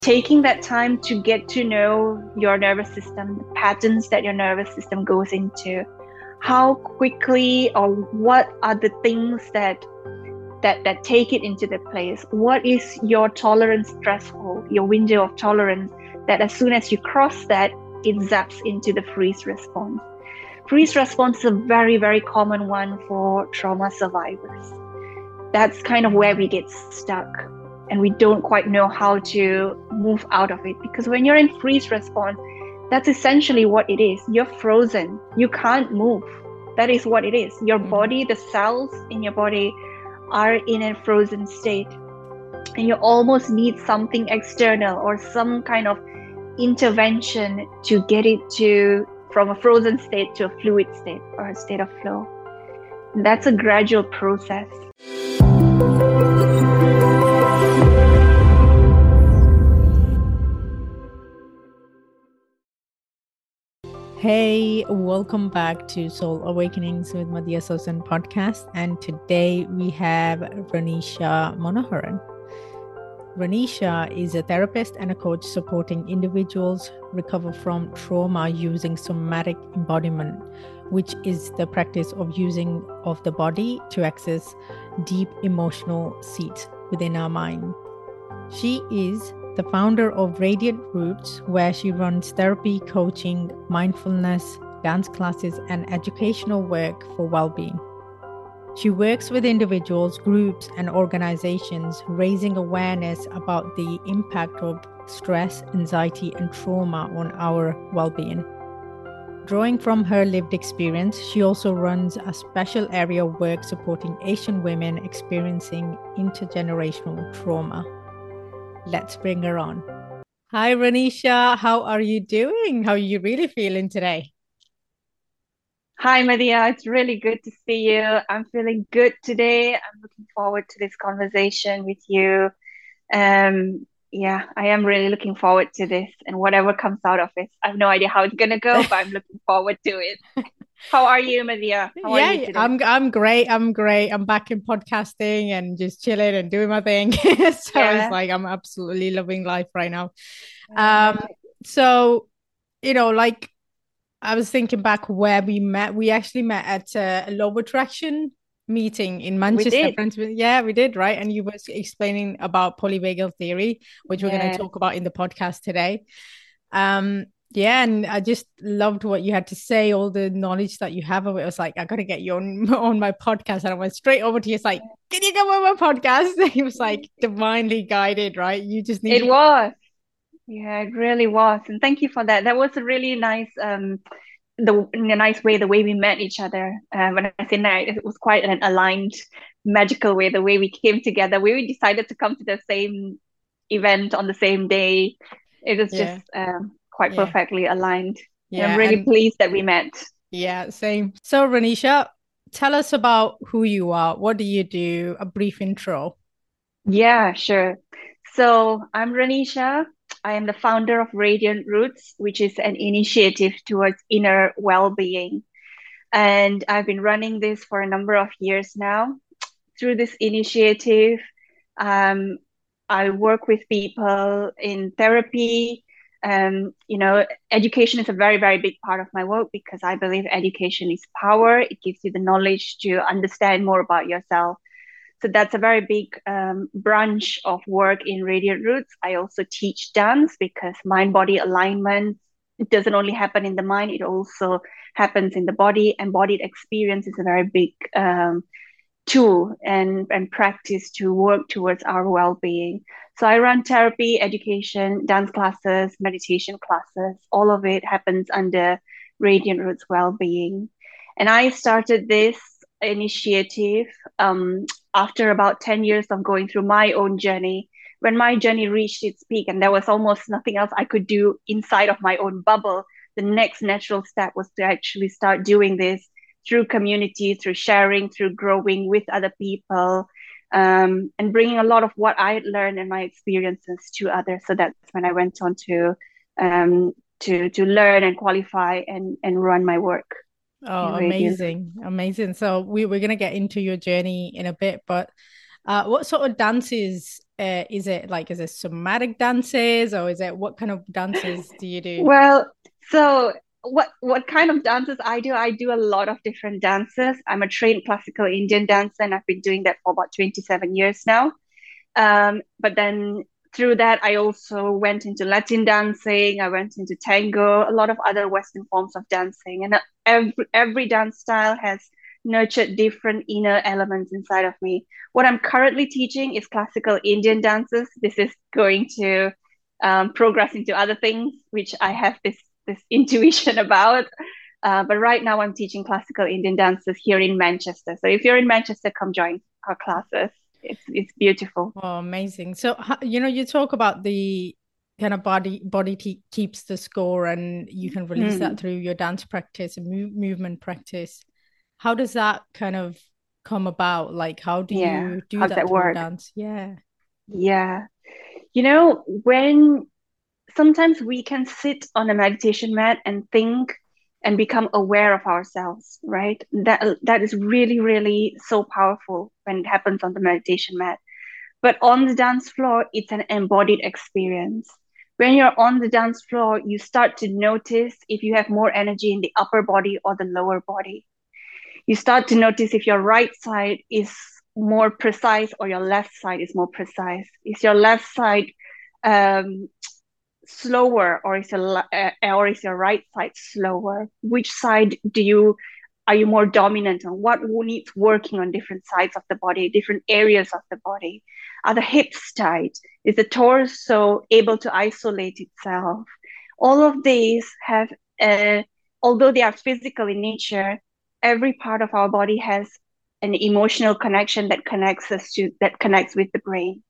taking that time to get to know your nervous system, the patterns that your nervous system goes into, how quickly or what are the things that take it into the place. What is your tolerance threshold, your window of tolerance, that as soon as you cross that, it zaps into the freeze response. Freeze response is a very, very common one for trauma survivors. That's kind of where we get stuck and we don't quite know how to move out of it, because when you're in freeze response, that's essentially what it is. You're frozen. You can't move. That is what it is. Your body, the cells in your body are in a frozen state, and you almost need something external or some kind of intervention to get it to from a frozen state to a fluid state or a state of flow. And that's a gradual process. Hey, welcome back to Soul Awakenings with Madhya Sosan podcast. And today we have Ranisha Manoharan. Ranisha is a therapist and a coach supporting individuals recover from trauma using somatic embodiment, which is the practice of using of the body to access deep emotional seats within our mind. She is the founder of Radiant Roots, where she runs therapy, coaching, mindfulness, dance classes, and educational work for well-being. She works with individuals, groups, and organizations, raising awareness about the impact of stress, anxiety, and trauma on our well-being. Drawing from her lived experience, she also runs a special area of work supporting Asian women experiencing intergenerational trauma. Let's bring her on. Hi, Ranisha. How are you doing? How are you really feeling today? Hi, Madhya. It's really good to see you. I'm feeling good today. I'm looking forward to this conversation with you. Yeah, I am really looking forward to this and whatever comes out of it. I have no idea how it's gonna go, but I'm looking forward to it. How are you, Madhya? How are you Yeah, today? I'm great. I'm great. I'm back in podcasting and just chilling and doing my thing. So it's Yeah. like I'm absolutely loving life right now. Um, Right. so like I was thinking back where we met. We actually met at a Law of Attraction meeting in We Manchester, did. France. Yeah, we did, right? And you were explaining about polyvagal theory, which we're going to Yes. talk about in the podcast today. Yeah, and I just loved what you had to say, all the knowledge that you have of it. I was like, I gotta get you on on my podcast. And I went straight over to you. It's like, can you come on my podcast? He was like divinely guided, right? You just It needed. was. Yeah, it really was. And thank you for that. That was a really nice in a nice way, the way we met each other. When I say night, it was quite an aligned, magical way, the way we came together. We decided to come to the same event on the same day. It was just Yeah, quite yeah, perfectly aligned. And I'm yeah. really And pleased that we met. yeah, same. So, Ranisha, tell us about who you are. What do you do? A brief intro. Yeah, sure. So I'm Ranisha. I am the founder of Radiant Roots, which is an initiative towards inner well-being. And I've been running this for a number of years now. Through this initiative, um, I work with people in therapy. Education is a very, very big part of my work because I believe education is power. It gives you the knowledge to understand more about yourself. So that's a very big branch of work in Radiant Roots. I also teach dance because mind body alignment, it doesn't only happen in the mind, it also happens in the body. Embodied experience is a very big tool and practice to work towards our well-being. So I run therapy, education, dance classes, meditation classes. All of it happens under Radiant Roots Well-being. And I started this initiative after about 10 years of going through my own journey. When my journey reached its peak and there was almost nothing else I could do inside of my own bubble, the next natural step was to actually start doing this through community, through sharing, through growing with other people, and bringing a lot of what I learned and my experiences to others. So that's when I went on to learn and qualify and run my work in Oh, Radiant. amazing. Amazing. So we're gonna get into your journey in a bit, but What sort of dances is it? Like, is it somatic dances, or is it what kind of dances do you do? Well, so what kind of dances I do? I do a lot of different dances. I'm a trained classical Indian dancer, and I've been doing that for about 27 years now. But then through that, I also went into Latin dancing. I went into tango, a lot of other Western forms of dancing, and every dance style has nurtured different inner elements inside of me. What I'm currently teaching is classical Indian dances. This is going to progress into other things, which I have this intuition about. But right now, I'm teaching classical Indian dances here in Manchester. So if you're in Manchester, come join our classes. It's beautiful. Oh, amazing. So, you talk about the kind of body keeps the score, and you can release that Mm, through your dance practice and movement practice. How does that kind of come about? Like, how do yeah. you do How's that that through work? dance? Yeah. Yeah. When sometimes we can sit on a meditation mat and think and become aware of ourselves, right? That is really, really so powerful when it happens on the meditation mat. But on the dance floor, it's an embodied experience. When you're on the dance floor, you start to notice if you have more energy in the upper body or the lower body. You start to notice if your right side is more precise or your left side is more precise. Is your left side um, slower, or is your right side slower? Which side are you more dominant on? What needs working on different sides of the body, different areas of the body? Are the hips tight? Is the torso able to isolate itself? All of these have, uh, although they are physical in nature, every part of our body has an emotional connection that connects with the brain.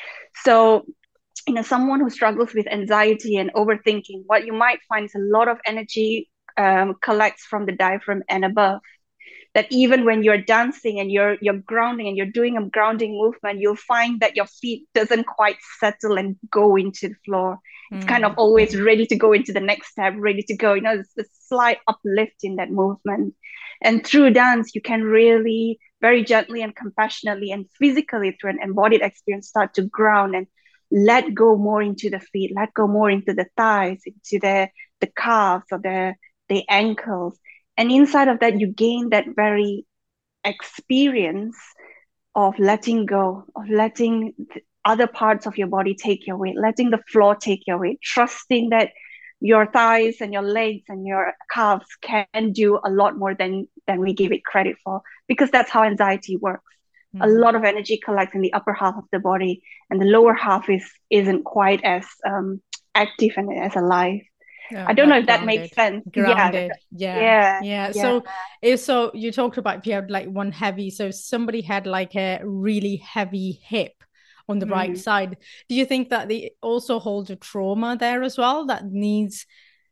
So someone who struggles with anxiety and overthinking, what you might find is a lot of energy collects from the diaphragm and above. That even when you're dancing and you're grounding and you're doing a grounding movement, you'll find that your feet doesn't quite settle and go into the floor. It's kind of Mm. always ready to go into the next step, ready to go. There's a slight uplift in that movement. And through dance, you can really very gently and compassionately and physically through an embodied experience start to ground and let go more into the feet, let go more into the thighs, into the calves or the ankles. And inside of that, you gain that very experience of letting go, of letting other parts of your body take your weight, letting the floor take your weight, trusting that your thighs and your legs and your calves can do a lot more than we give it credit for, because that's how anxiety works. A Mm. lot of energy collects in the upper half of the body, and the lower half isn't quite as active and as alive. I don't know Like if that makes grounded, sense. Yeah, grounded. Yeah, yeah, yeah. yeah. So you talked about if you had like one heavy, so if somebody had like a really heavy hip on the right Mm. side, do you think that they also hold a trauma there as well that needs,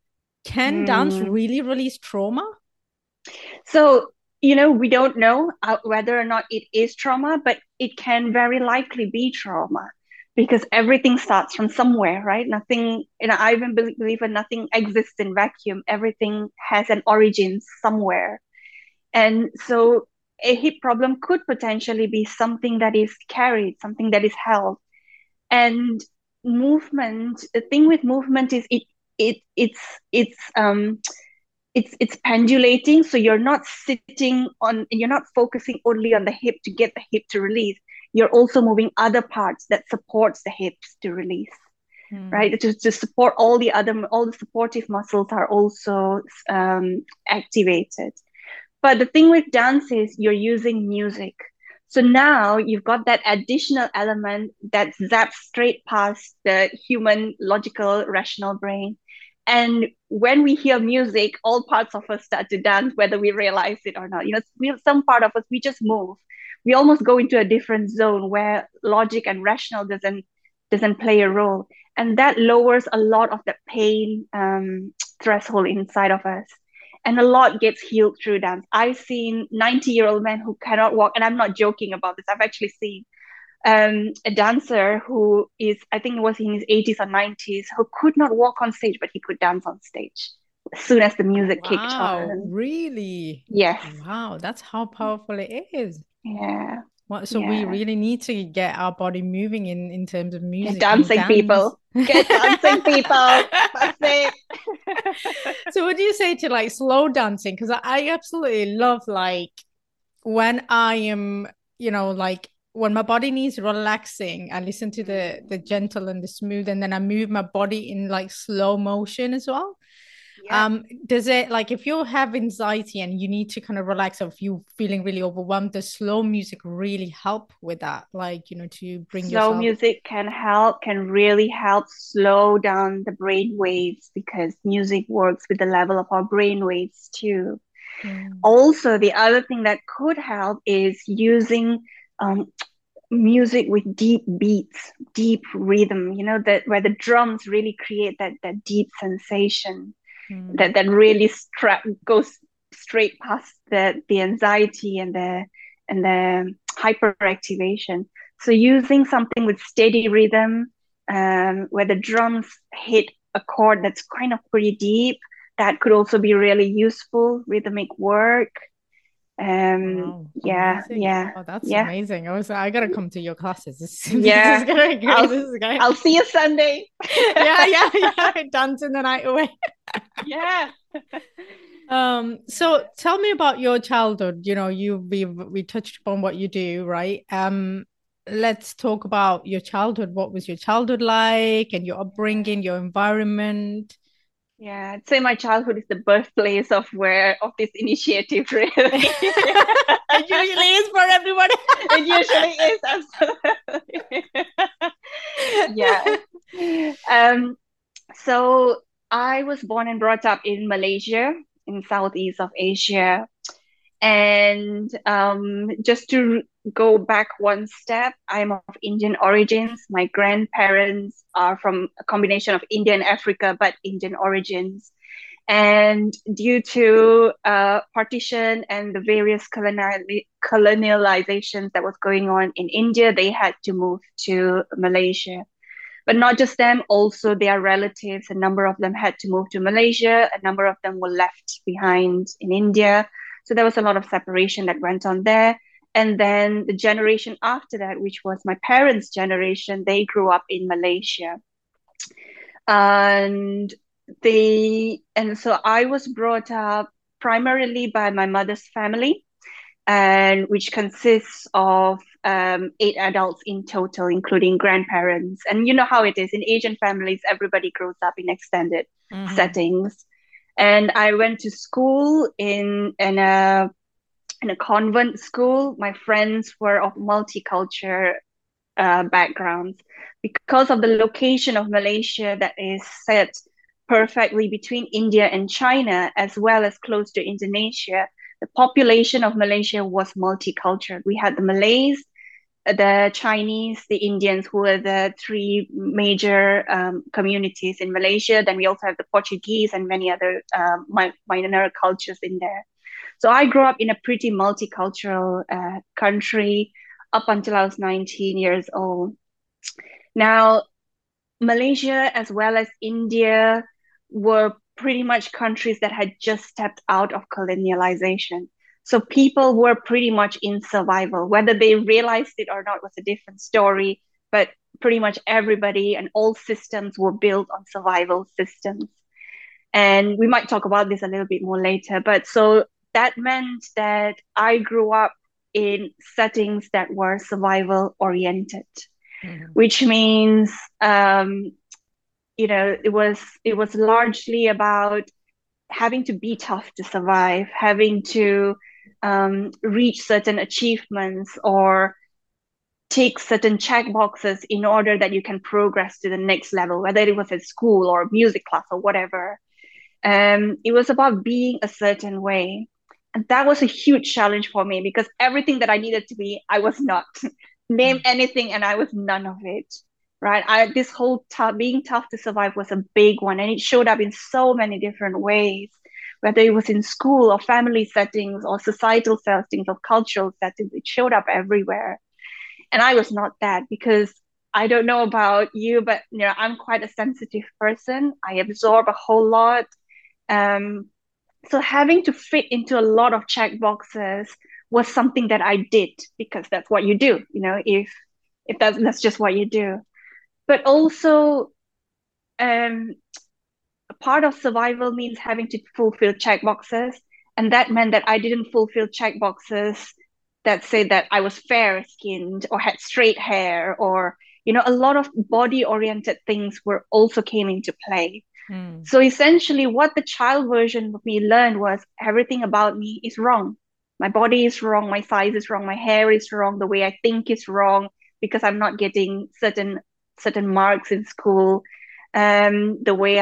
can dance Mm. really release trauma? So, we don't know whether or not it is trauma, but it can very likely be trauma because everything starts from somewhere, right? Nothing, I even believe that nothing exists in vacuum. Everything has an origin somewhere. And so a hip problem could potentially be something that is carried, something that is held. And movement, the thing with movement is it it's it's pendulating, so you're not focusing only on the hip to get the hip to release. You're also moving other parts that supports the hips to release, Hmm. right? To support all the supportive muscles are also activated. But the thing with dance is you're using music. So now you've got that additional element that zaps straight past the human logical rational brain. And when we hear music, all parts of us start to dance, whether we realize it or not. Some part of us, we just move. We almost go into a different zone where logic and rational doesn't play a role. And that lowers a lot of the pain threshold inside of us, and a lot gets healed through dance. I've seen 90-year-old men who cannot walk, and I'm not joking about this. I've actually seen a dancer who is, I think it was in his 80s or 90s, who could not walk on stage, but he could dance on stage as soon as the music kicked Wow, on. really? Yes, Wow, that's how powerful it is. yeah. So we Yeah. really need to get our body moving in terms of Get music and dancing, dance. people. Get dancing, people. That's it. So what do you say to like slow dancing? Because I absolutely love like when I am, like when my body needs relaxing, I listen to the gentle and the smooth, and then I move my body in like slow motion as well. Yeah. Does it like if you have anxiety and you need to kind of relax, or if you're feeling really overwhelmed, does slow music really help with that? Like, to bring Slow yourself. music can really help slow down the brain waves because music works with the level of our brain waves too. Mm. Also, the other thing that could help is using um, music with deep beats, deep rhythm, that where the drums really create that deep sensation Mm. that really goes straight past the anxiety and the hyperactivation. So using something with steady rhythm, where the drums hit a chord that's kind of pretty deep, that could also be really useful rhythmic work. Wow, Yeah, amazing. yeah, Oh, that's yeah, amazing. I gotta come to your classes. This is yeah. gonna be great. I'll This is great. I'll see you Sunday. Yeah, yeah, yeah. Dancing the night away. Yeah. So tell me about your childhood. We touched upon what you do, right? Let's talk about your childhood. What was your childhood like and your Yeah. upbringing, your environment? Yeah, I'd say my childhood is the birthplace of this initiative, really. It usually is for everybody. It usually is, absolutely. Yeah. So I was born and brought up in Malaysia, in Southeast of Asia. And just to go back one step, I'm of Indian origins. My grandparents are from a combination of India and Africa, but Indian origins. And due to partition and the various colonializations that was going on in India, they had to move to Malaysia. But not just them, also their relatives. A number of them had to move to Malaysia. A number of them were left behind in India. So there was a lot of separation that went on there. And then the generation after that, which was my parents' generation, they grew up in Malaysia. And so I was brought up primarily by my mother's family, and which consists of 8 adults in total, including grandparents. And you know how it is in Asian families, everybody grows up in extended Mhm. settings. And I went to school in a convent school. My friends were of multicultural backgrounds because of the location of Malaysia that is set perfectly between India and China, as well as close to Indonesia. The population of Malaysia was multicultural. We had the Malays, the Chinese, the Indians, who were the three major communities in Malaysia. Then we also have the Portuguese and many other minor cultures in there. So I grew up in a pretty multicultural country up until I was 19 years old. Now, Malaysia as well as India were pretty much countries that had just stepped out of colonialization. So people were pretty much in survival. Whether they realized it or not was a different story, but pretty much everybody and all systems were built on survival systems. And we might talk about this a little bit more later. But so that meant that I grew up in settings that were survival oriented, Mhm. which means it was largely about having to be tough to survive, having to reach certain achievements or take certain check boxes in order that you can progress to the next level, whether it was at school or music class or whatever. It was about being a certain way. And that was a huge challenge for me because everything that I needed to be, I was not. Name Mhm. anything, and I was none of it. Right? This whole being tough to survive was a big one, and it showed up in so many different ways, whether it was in school or family settings or societal settings or cultural settings. It showed up everywhere, and I was not that because I don't know about you, but I'm quite a sensitive person. I absorb a whole lot. Um, so having to fit into a lot of check boxes was something that I did because that's what you do, if that's just what you do. But also, um, part of survival means having to fulfill check boxes. And that meant that I didn't fulfill check boxes that say that I was fair skinned or had straight hair, or, a lot of body oriented things were also came into play. So essentially, what the child version of me learned was everything about me is wrong. My body is wrong, my size is wrong, my hair is wrong, the way I think is wrong because I'm not getting certain marks in school. The way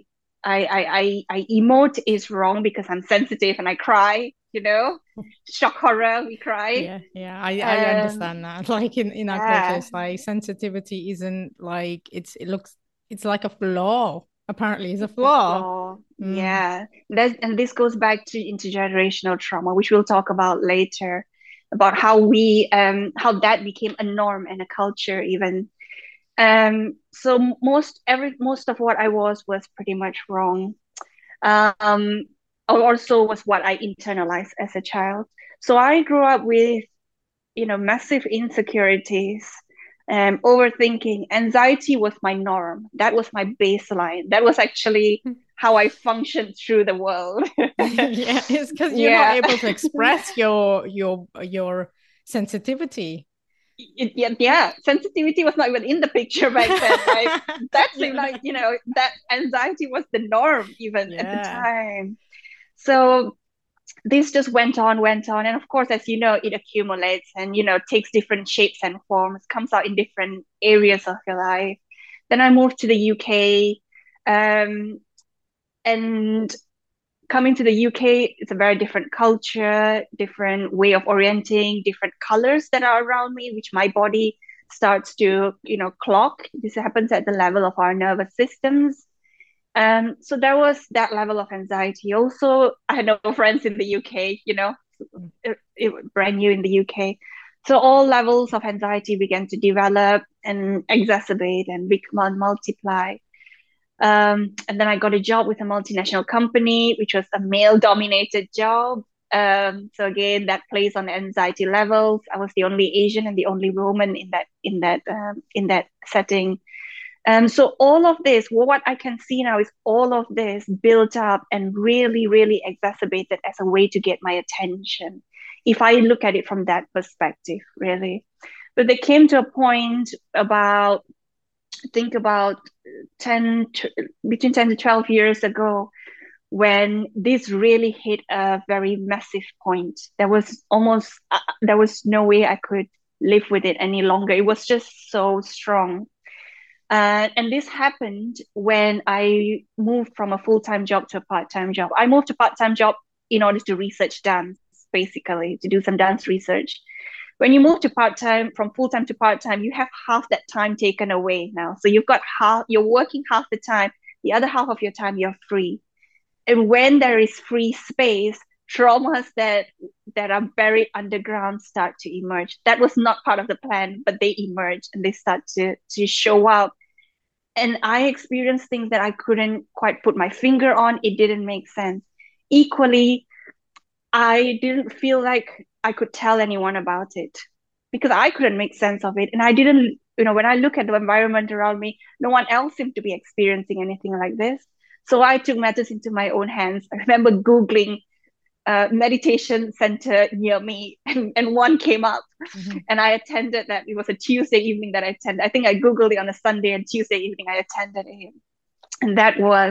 I emote is wrong because I'm sensitive and I cry. Shock horror, we cry. I understand that. Like in our culture, Yeah. it's like sensitivity isn't like it's like a flaw. Apparently, it's a The flaw. flaw. Yeah. And this goes back to intergenerational trauma, which we'll talk about later, about how that became a norm and a culture even. So most of what I was pretty much wrong. Um, Also was what I internalized as a child. So I grew up with, massive insecurities, overthinking. Anxiety was my norm. That was my baseline. That was actually how I functioned through the world. Yeah, it's because you're not Yeah. able to express your sensitivity. Yeah. Sensitivity was not even in the picture back then, right? That seemed Yeah. like, that anxiety was the norm even at the Yeah. time. So this just went on. And of course, as you know, it accumulates and, takes different shapes and forms, comes out in different areas of your life. Then I moved to the UK. And coming to the UK, it's a very different culture, different way of orienting, different colors that are around me, which my body starts to, clock. This happens at the level of our nervous systems. So there was that level of anxiety. Also, I had no friends in the UK, it brand new in the UK. So all levels of anxiety began to develop and exacerbate and multiply. And then I got a job with a multinational company, which was a male-dominated job. So again, that plays on anxiety levels. I was the only Asian and the only woman in that setting. So all of this, what I can see now is all of this built up and really, really exacerbated as a way to get my attention. If I look at it from that perspective, really. But they came to a point about, think about 10 between 10 to 12 years ago, when this really hit a very massive point. There was no way I could live with it any longer. It was just so strong. And this happened when I moved from a full-time job to a part-time job. I moved to part-time job in order to research dance, basically, to do some dance research. When you move to part-time, from full-time to part-time, you have half that time taken away now. So you're working half the time, the other half of your time you're free. And when there is free space, traumas that are buried underground start to emerge. That was not part of the plan, but they emerge and they start to show up. And I experienced things that I couldn't quite put my finger on. It didn't make sense. Equally, I didn't feel like I could tell anyone about it because I couldn't make sense of it. And I didn't, when I look at the environment around me, no one else seemed to be experiencing anything like this. So I took matters into my own hands. I remember Googling meditation center near me, and one came up. And I attended that. It was a Tuesday evening that I attended. I think I Googled it on a Sunday, and Tuesday evening I attended it. And that was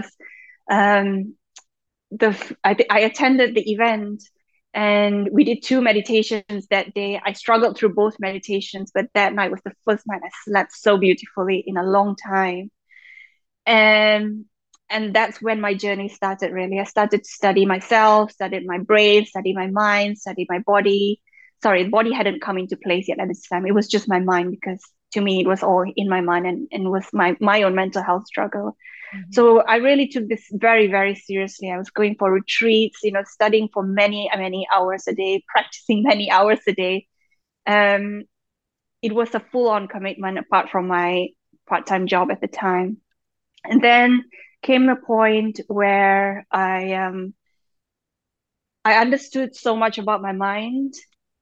I attended the event, and we did 2 meditations that day. I struggled through both meditations, but that night was the first night I slept so beautifully in a long time. And that's when my journey started, really. I started to study myself, studied my brain, studied my mind, studied my body. Sorry, the body hadn't come into place yet at this time. It was just my mind, because to me it was all in my mind, and was my own mental health struggle. So I really took this very, very seriously. I was going for retreats, studying for many, many hours a day, practicing many hours a day. It was a full-on commitment apart from my part-time job at the time. And then came a point where I understood so much about my mind,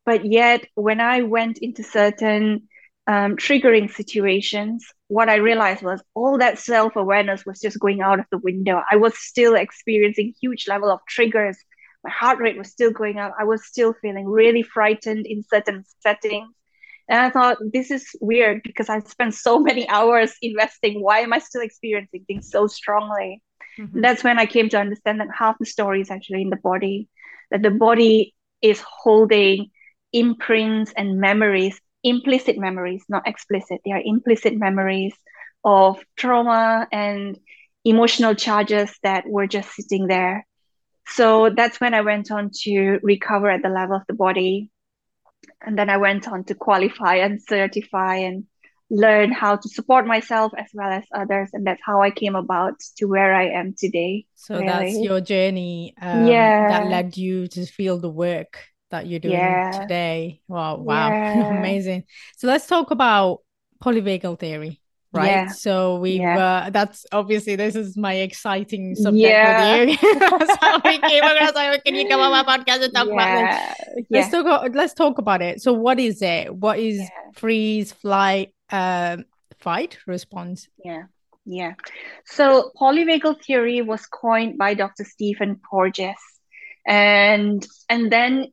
But yet, when I went into certain triggering situations, what I realized was all that self-awareness was just going out of the window. I was still experiencing huge level of triggers. My heart rate was still going up. I was still feeling really frightened in certain settings. And I thought, this is weird because I spent so many hours investing. Why am I still experiencing things so strongly? Mm-hmm. And that's when I came to understand that half the story is actually in the body, that the body is holding imprints and memories, implicit memories, not explicit. They are implicit memories of trauma and emotional charges that were just sitting there. So that's when I went on to recover at the level of the body. And then I went on to qualify and certify and learn how to support myself as well as others. And that's how I came about to where I am today, So that's really. your journey that Yeah, led you to feel the work that you're doing yeah, today. Wow, yeah, amazing. So let's talk about polyvagal theory, right? yeah, So we've yeah, that's obviously this is my exciting subject with yeah, you. So we came across like, can you come on my podcast and talk about this? yeah, yeah, Let's talk about it. So what is it? What is yeah, freeze, flight, fight response? yeah, yeah. So polyvagal theory was coined by Dr. Stephen Porges, and then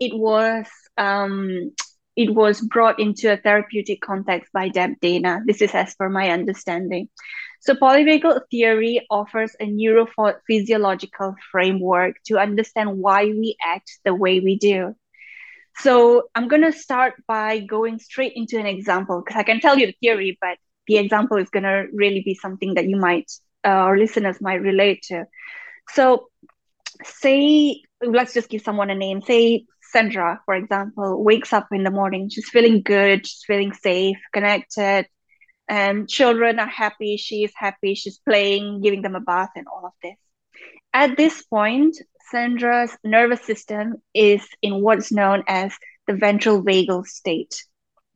it was brought into a therapeutic context by Deb Dana. This is as per my understanding. So polyvagal theory offers a neurophysiological framework to understand why we act the way we do. So I'm going to start by going straight into an example because I can tell you the theory, but the example is going to really be something that you might, our listeners might relate to. So, say, let's just give someone a name. Say, Sandra, for example, wakes up in the morning. She's feeling good, she's feeling safe, connected, and children are happy. She is happy, she's playing, giving them a bath, and all of this. At this point, Sandra's nervous system is in what's known as the ventral vagal state.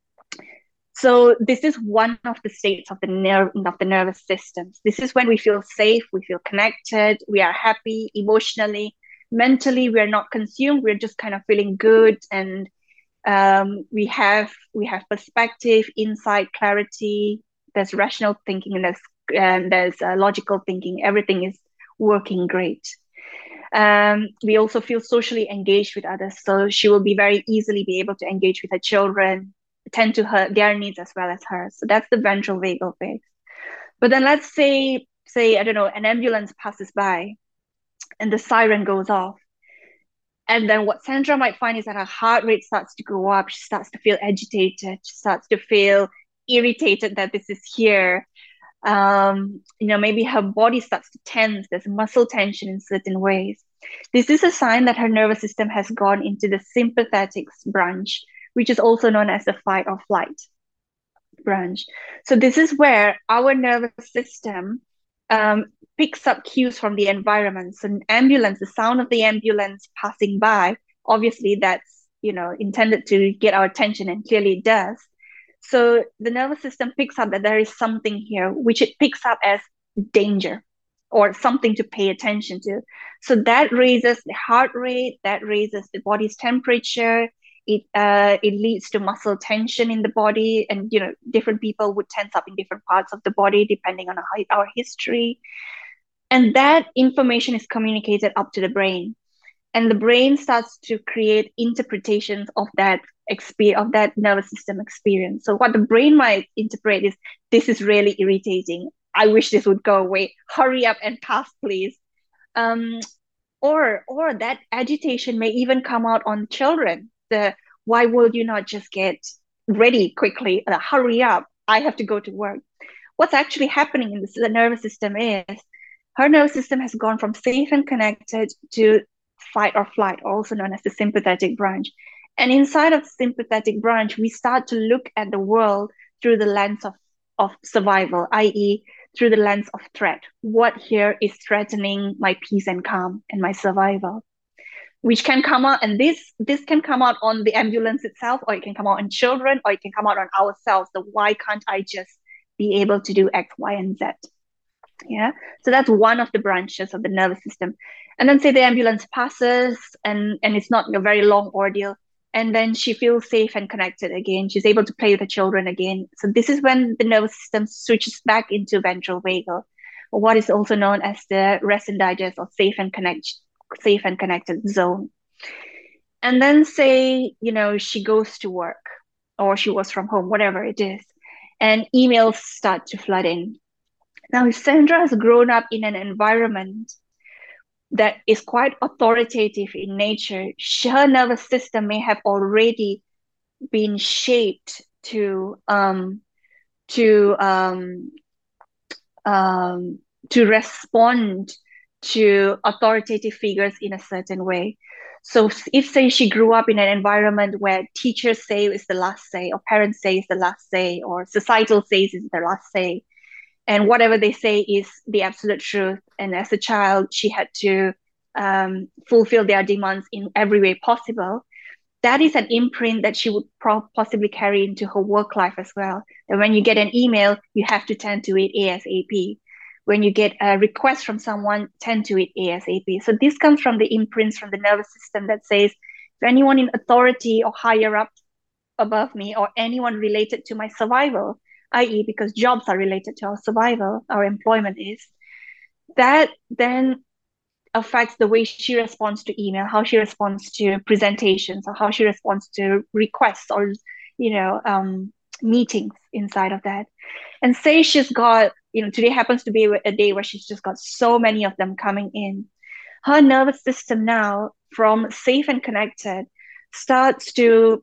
So this is one of the states of the nervous system. This is when we feel safe, we feel connected, we are happy emotionally, mentally. We are not consumed. We're just kind of feeling good, and we have perspective, insight, clarity. There's rational thinking, and there's logical thinking. Everything is working great. We also feel socially engaged with others, so she will be very easily be able to engage with her children, attend to their needs as well as hers. So that's the ventral vagal phase. But then let's say I don't know, an ambulance passes by and the siren goes off. And then what Sandra might find is that her heart rate starts to go up. She starts to feel agitated. She starts to feel irritated that this is here. Maybe her body starts to tense. There's muscle tension in certain ways. This is a sign that her nervous system has gone into the sympathetic branch, which is also known as the fight or flight branch. So this is where our nervous system um, picks up cues from the environment. So an ambulance, the sound of the ambulance passing by, obviously that's intended to get our attention, and clearly it does. So the nervous system picks up that there is something here, which it picks up as danger or something to pay attention to. So that raises the heart rate, that raises the body's temperature. It leads to muscle tension in the body, and different people would tense up in different parts of the body depending on our history. And that information is communicated up to the brain, and the brain starts to create interpretations of that experience, of that nervous system experience. So what the brain might interpret is, this is really irritating, I wish this would go away, hurry up and pass please. Or that agitation may even come out on children. Why will you not just get ready quickly, hurry up, I have to go to work. What's actually happening in the nervous system is her nervous system has gone from safe and connected to fight or flight, also known as the sympathetic branch. And inside of the sympathetic branch, we start to look at the world through the lens of survival, i.e., through the lens of threat. What here is threatening my peace and calm and my survival? Which can come out, and this can come out on the ambulance itself, or it can come out on children, or it can come out on ourselves. So why can't I just be able to do X, Y, and Z? Yeah. So that's one of the branches of the nervous system. And then say the ambulance passes, and it's not a very long ordeal, And then she feels safe and connected again. She's able to play with the children again. So this is when the nervous system switches back into ventral vagal, or what is also known as the rest and digest or safe and connected zone. And then say, she goes to work or she works from home, whatever it is, and emails start to flood in. Now, if Sandra has grown up in an environment that is quite authoritative in nature, her nervous system may have already been shaped to respond to authoritative figures in a certain way. So if, say, she grew up in an environment where teachers say is the last say, or parents say is the last say, or societal says is the last say, and whatever they say is the absolute truth. And as a child, she had to fulfill their demands in every way possible. That is an imprint that she would possibly carry into her work life as well. That when you get an email, you have to tend to it ASAP. When you get a request from someone, tend to it ASAP. So this comes from the imprints from the nervous system that says, if anyone in authority or higher up above me, or anyone related to my survival, i.e., because jobs are related to our survival, our employment is, that then affects the way she responds to email, how she responds to presentations, or how she responds to requests or, meetings inside of that. And say she's got, today happens to be a day where she's just got so many of them coming in. Her nervous system now, from safe and connected, starts to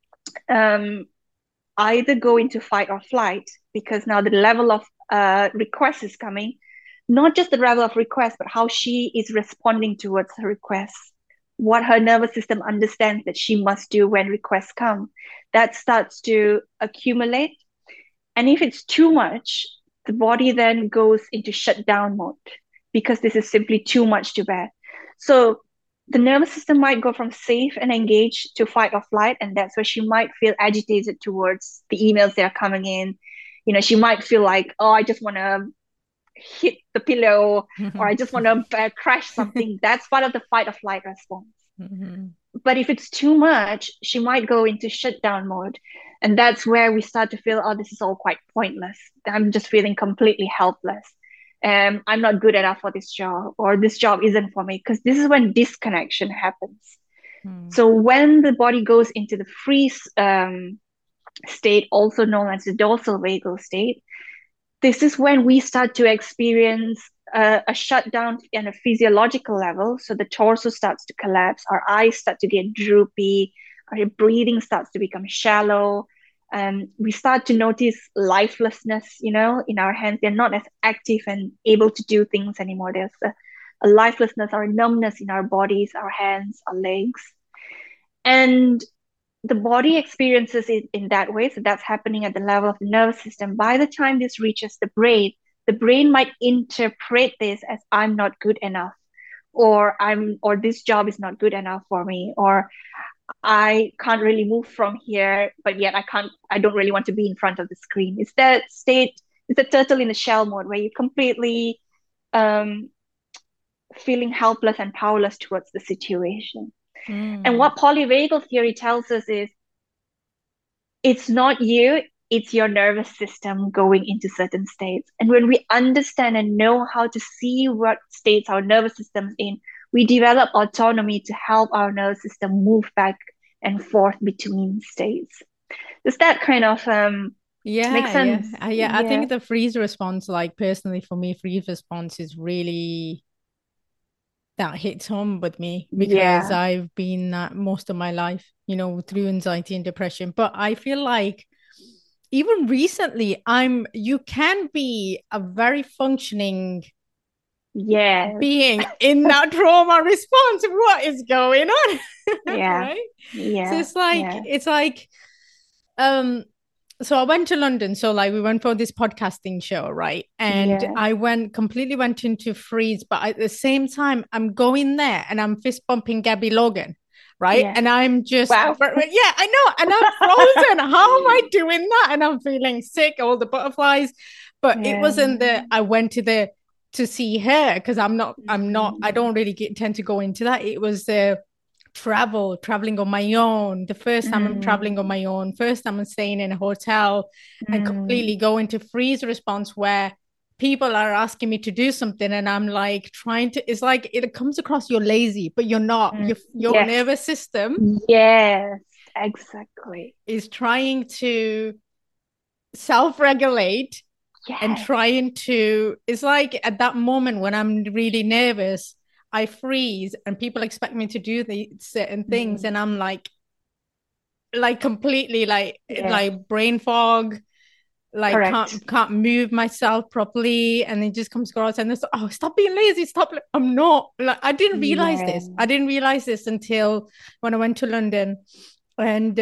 either go into fight or flight, because now the level of request is coming, not just the level of request, but how she is responding towards her requests, what her nervous system understands that she must do when requests come. That starts to accumulate. And if it's too much, the body then goes into shutdown mode, because this is simply too much to bear. So the nervous system might go from safe and engaged to fight or flight, and that's where she might feel agitated towards the emails that are coming in. She might feel like, oh, I just want to hit the pillow, or I just want to crash something. That's part of the fight or flight response. But if it's too much, she might go into shutdown mode. And that's where we start to feel, oh, this is all quite pointless. I'm just feeling completely helpless. I'm not good enough for this job, or this job isn't for me, because this is when disconnection happens. So when the body goes into the freeze state, also known as the dorsal vagal state, this is when we start to experience a shutdown on a physiological level. So the torso starts to collapse, our eyes start to get droopy, our breathing starts to become shallow. We start to notice lifelessness, in our hands. They're not as active and able to do things anymore. There's a lifelessness or a numbness in our bodies, our hands, our legs. And the body experiences it in that way. So that's happening at the level of the nervous system. By the time this reaches the brain might interpret this as, I'm not good enough, or this job is not good enough for me, or I can't really move from here, but yet I don't really want to be in front of the screen. It's that state, it's a turtle in the shell mode, where you're completely feeling helpless and powerless towards the situation. And what polyvagal theory tells us is, it's not you, it's your nervous system going into certain states. And when we understand and know how to see what states our nervous system's in, we develop autonomy to help our nervous system move back and forth between states. Does that kind of make sense? Yeah. I think the freeze response, like personally for me, freeze response is really, that hits home with me, because I've been that most of my life, through anxiety and depression. But I feel like even recently, you can be a very functioning being in that trauma response. What is going on? Right? So it's like so I went to London. So like we went for this podcasting show, right? And I completely went into freeze. But at the same time, I'm going there and I'm fist bumping Gabby Logan, right? And I'm just, I know. And I'm frozen. How am I doing that? And I'm feeling sick, all the butterflies. But it wasn't I went to see her, because I don't really tend to go into that. It was traveling on my own. The first time I'm traveling on my own, first time I'm staying in a hotel and completely go into freeze response where people are asking me to do something and I'm like trying to, it's like it comes across you're lazy, but you're not. Your Yes. nervous system Yes, exactly. is trying to self-regulate and Yes. trying to, it's like at that moment when I'm really nervous, I freeze and people expect me to do the certain things and I'm like completely Yeah. like brain fog, like Correct. can't move myself properly, and it just comes across and it's, oh, stop being lazy, stop. I'm not, like, Yeah. I didn't realize this until when I went to London and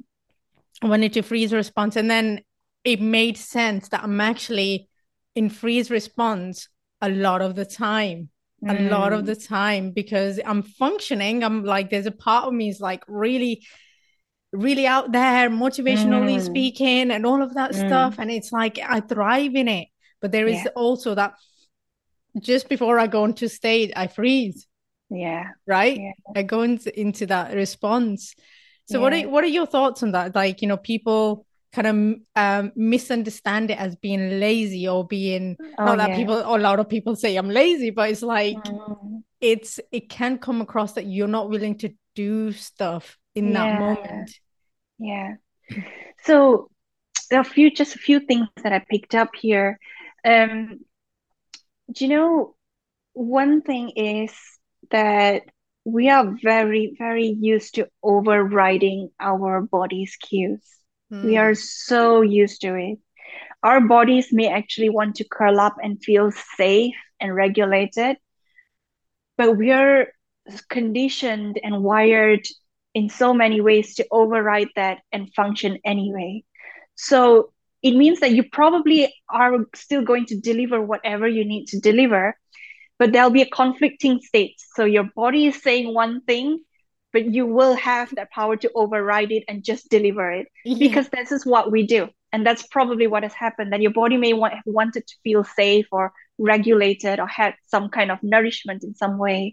I went into freeze response, and then it made sense that I'm actually in freeze response a lot of the time. A lot of the time because I'm functioning. I'm like, there's a part of me is like really, really out there, motivationally Mm. speaking, and all of that stuff. Mm. And it's like I thrive in it. But there is Yeah. also that just before I go into state, I freeze, Yeah. right? Yeah. I go into that response. So Yeah. what are your thoughts on that? Like, people kind of misunderstand it as being lazy or being, Oh, not that yeah. people, a lot of people say I'm lazy, but it's like Mm. it can come across that you're not willing to do stuff in that Yeah. moment. Yeah. So there are just a few things that I picked up here. Um, do you know, one thing is that we are very, very used to overriding our body's cues. We are Mm. so used to it. Our bodies may actually want to curl up and feel safe and regulated, but we are conditioned and wired in so many ways to override that and function anyway. So it means that you probably are still going to deliver whatever you need to deliver, but there'll be a conflicting state. So your body is saying one thing, but you will have that power to override it and just deliver it, Yeah. because this is what we do. And that's probably what has happened, that your body may have wanted to feel safe or regulated or had some kind of nourishment in some way.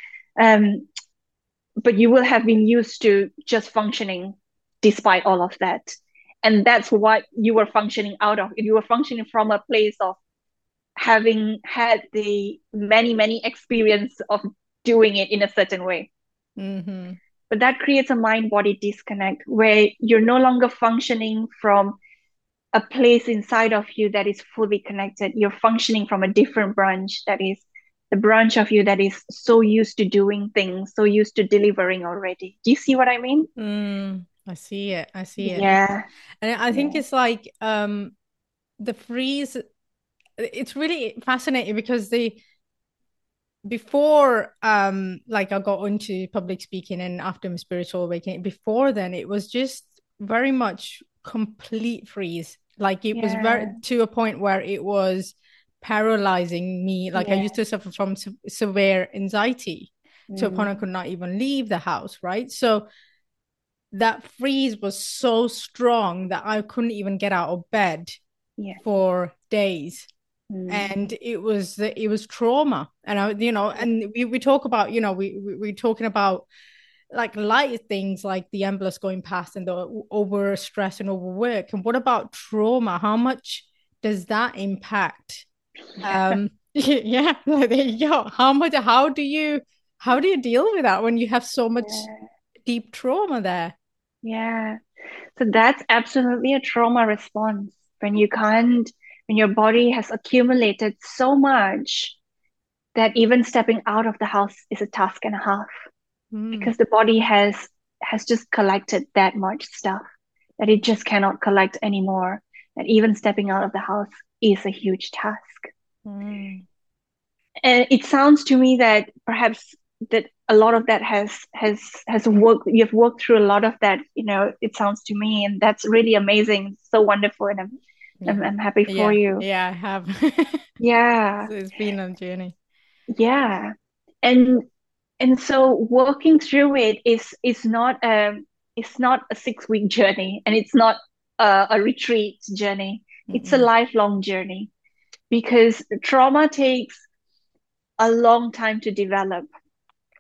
Um, but you will have been used to just functioning despite all of that. And that's what you were functioning out of. You were functioning from a place of having had the many, many experience of doing it in a certain way. Mm-hmm. But that creates a mind body disconnect where you're no longer functioning from a place inside of you that is fully connected. You're functioning from a different branch, that is the branch of you that is so used to doing things, so used to delivering already. Do you see what I mean? I see it. I see it. Yeah, And I think yeah, it's like the freeze, it's really fascinating because the before like I got into public speaking and after my spiritual awakening, before then it was just very much complete freeze. Like it was very yeah, to a point where it was paralyzing me. Like I yeah. used to suffer from severe anxiety to a point I Mm, could not even leave the house, right? So that freeze was so strong that I couldn't even get out of bed yeah. for days. Mm, And it was trauma. And yeah. and we talk about, we're talking about like light things like the ambulance going past and the over stress and overwork. And what about trauma? How much does that impact? Yeah. Yeah, like, there you go. How do you deal with that when you have so much Yeah. deep trauma there? Yeah. So that's absolutely a trauma response when you can't, when your body has accumulated so much that even stepping out of the house is a task and a half, Mm, because the body has just collected that much stuff that it just cannot collect anymore. That even stepping out of the house is a huge task. mm. And it sounds to me that perhaps that a lot of that has worked. You've worked through a lot of that. It sounds to me, and that's really amazing, so wonderful, and I'm I'm, Yeah. I'm happy for Yeah. you. Yeah, I have. Yeah, So it's been a journey. yeah, and so working through it is not it's not a 6 week journey, and it's not a retreat journey. It's a Mm-mm. lifelong journey, because trauma takes a long time to develop.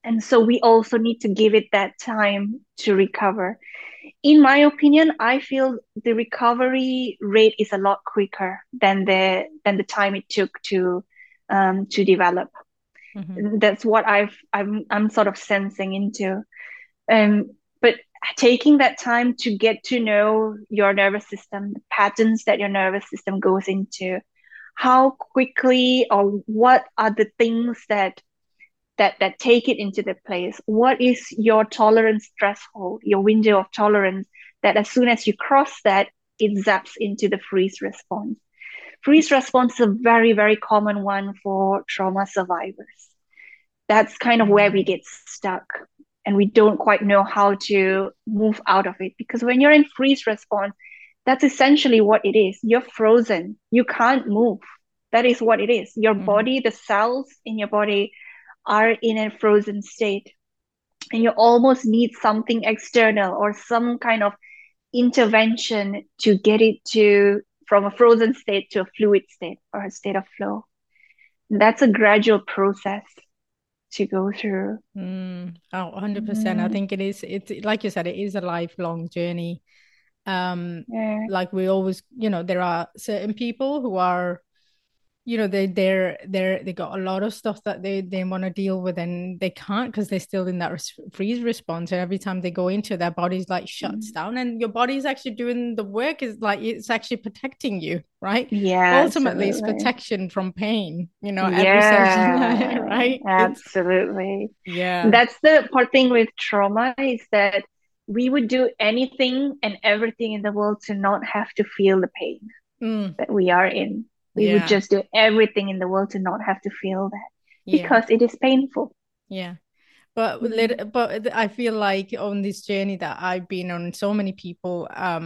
And so we also need to give it that time to recover. In my opinion, I feel the recovery rate is a lot quicker than the time it took to develop. That's what I'm sort of sensing into. But taking that time to get to know your nervous system, the patterns that your nervous system goes into, how quickly or what are the things that take it into the place. What is your tolerance threshold, your window of tolerance, that as soon as you cross that, it zaps into the freeze response. Freeze response is a very, very common one for trauma survivors. That's kind of where we get stuck, and we don't quite know how to move out of it. Because when you're in freeze response, that's essentially what it is. You're frozen. You can't move. That is what it is. Your body, the cells in your body are in a frozen state, and you almost need something external or some kind of intervention to get it to from a frozen state to a fluid state or a state of flow. And that's a gradual process to go through. Oh, 100%. I think it's like you said, it is a lifelong journey. Yeah. Like we always, there are certain people who are, they got a lot of stuff that they want to deal with, and they can't because they're still in that freeze response. And every time they go into, their body's like shuts down, and your body's actually doing the work. Is like it's actually protecting you, right? Yeah, Ultimately, it's absolutely. protection from pain. Every session, Yeah, right? absolutely. Yeah. That's the part thing with trauma, is that we would do anything and everything in the world to not have to feel the pain that we are in. We would Yeah. just do everything in the world to not have to feel that, Yeah. because it is painful. Yeah. But Mm. but I feel like on this journey that I've been on, so many people